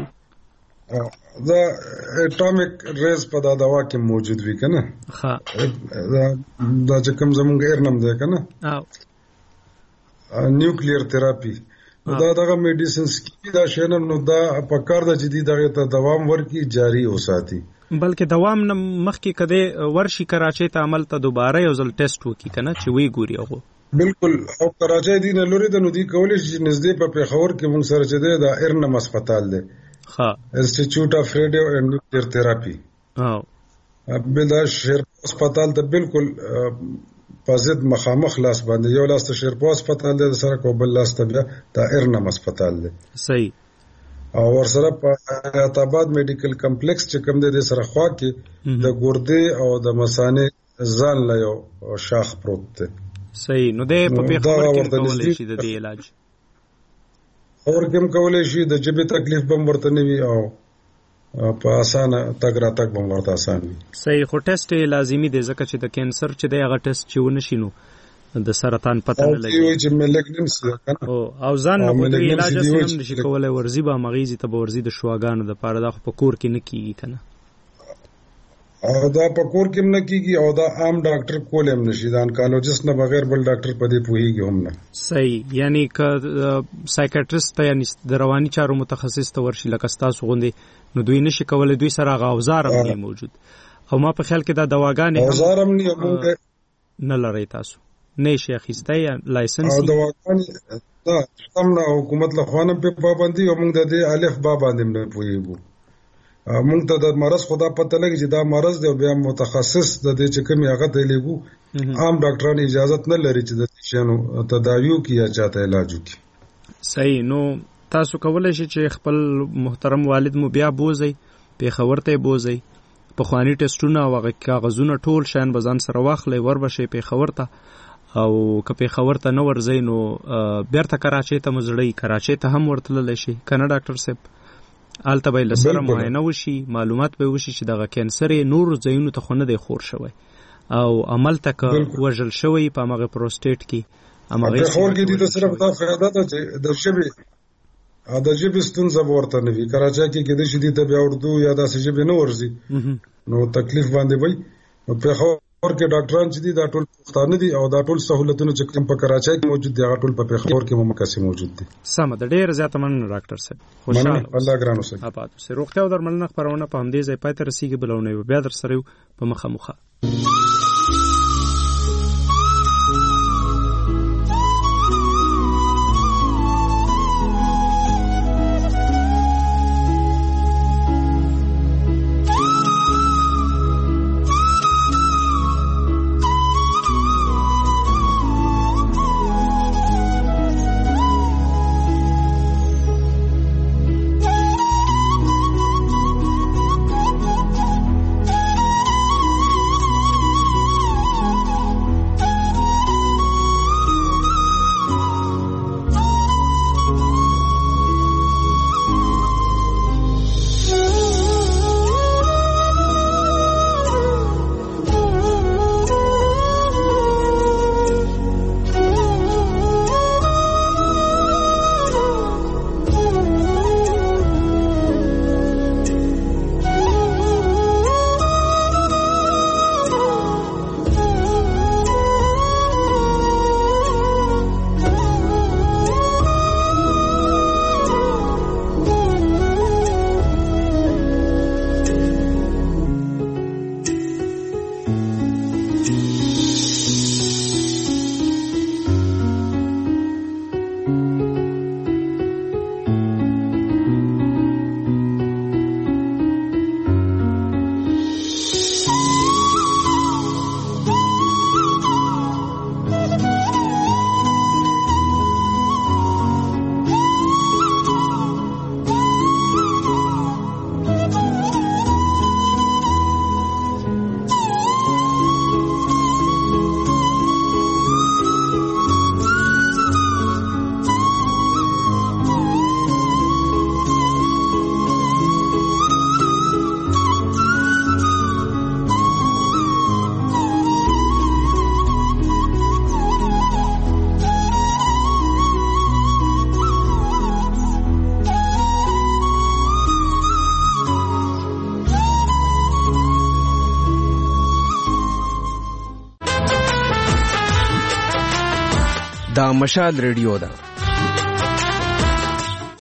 S9: دا اټامیک ریز په دا دوا کې موجود وی کنه.
S24: ها
S9: دا چې کوم زمونږ ایرنم دی کنه.
S24: او
S9: نیوکلیر تھراپي دا دغه میډیسنز کې دا شنه نو دا په کار د جدي دغه ته دوام ورکی جاری اوساتي.
S24: بلکې دوام نه مخکې کده ورشي کراچۍ ته عمل ته دوباره یو ځل ټیسټ وکي کنه چې وی ګوري هغه.
S9: بالکل او کراچۍ دی نه لوري د نو دی کولې چې نږدې په پیښور کې مونږ سره چې دی دا ایرنم هسپتال دی.
S24: ها
S9: انسټیټیوټ اف ریډیو اینڈ نیوکلیر تھراپي.
S24: او
S9: بل دا شیر هسپتال ته بالکل پازید مخامخ لاس باندې یو لاس ته شیرپو هسپتال دی سره کو بل لاس ته بیا دا ایرنم هسپتال دی.
S24: صحیح.
S9: او ورسره په حیات آباد میډیکل کمپلیکس چې کوم دی سره خوا کې د ګردې او د مثانې ځان له یو شاخ پروت دی.
S24: صحیح. نو د په پیښور کې کولای شي د دې علاج
S9: اور کوم کولای شي د جبه تکلیف بم ورته نیوي او په اسانه تګ را تګ بم ورته آسان وي.
S24: صحیح. خو ټیسټ لازمي دی ځکه چې د کینسر چې دی هغه ټیسټ چې ونه شي نو د سرطان پته نه لګي
S9: او چې ملیګننسي کنه
S24: او او ځان نو په علاج سم نشي کولای ورزي به مغیزي ته ورزي د شواګانو د پاره د په کور کې نه کیږي کنه.
S9: او دا په کور کې نه کیږي او دا عام ډاکټر کولم نشي دا انکالوجست نه بغیر بل ډاکټر په دې پوهیږي هم نه.
S24: صحیح. یعنی ک سایکیاټریست ته یعنی د رواني چارو متخصص ته ورشي لکه تاسو غوندي نو دوی نشي کولای دوی سره غوزار هم نه موجود او ما په خیال کې دا دواګانې
S9: غوزار هم نه موږ
S24: نه لري تاسو نه شي اخیسته یا لایسنس
S9: او دواګانې دا څنګه حکومت له خوانه په پابندي او موږ د دې الف با باندې نه پوهیږو. موږ ته د مرض خدا پته لګي چې دا مرض دی او بیا متخصص د دې چې کوم هغه ته لګو عام ډاکټران اجازه نه لري چې د شنو تداویو کې یا چاته علاج وکړي.
S24: صحیح. نو تاسو کولای شئ چې خپل محترم والد مو بیا بوزي پیښور ته بوزي په خواني ټیسټونه او هغه کاغذونه ټول شان بزن سره واخلې ور بشي پیښور ته او که پیښور ته نه ورځي نو بیرته کراچۍ ته مزړی کراچۍ ته هم ورتللی شي کنه ډاکټر صاحب. آلته به لسره معاینه وشي معلومات به وشي چې دغه کینسر نور ځایونو ته خو نه دی خور شوی او عمل تک وژل شوی په هغه پروسټیټ کې
S9: هغه خور کې دي ته صرف دا فائدہ ده چې د شبي دا جبه ستونزه ورته نه وي. کراچۍ کې کې د شدي ته بیا اردو یا د سجبه نه ورځي نو تکلیف باندې وي. په اور کې ډاکټران چې دي دا ټول پښتانه دي او دا ټول سہولتونه چې کوم په کراچۍ کې موجود دي هغه ټول په پیښور کې ممکن موجود دي.
S24: سم ده. ډېر زیات مننه ډاکټر صاحب. خوشاله
S9: الله ګران اوسه.
S24: آباد اوسه. روغتیا او درملنه خبرونه په همدې ځای پاتې رسیږي بلونه بیا در سره په مخه مخه.
S13: مشال ریډیو ده.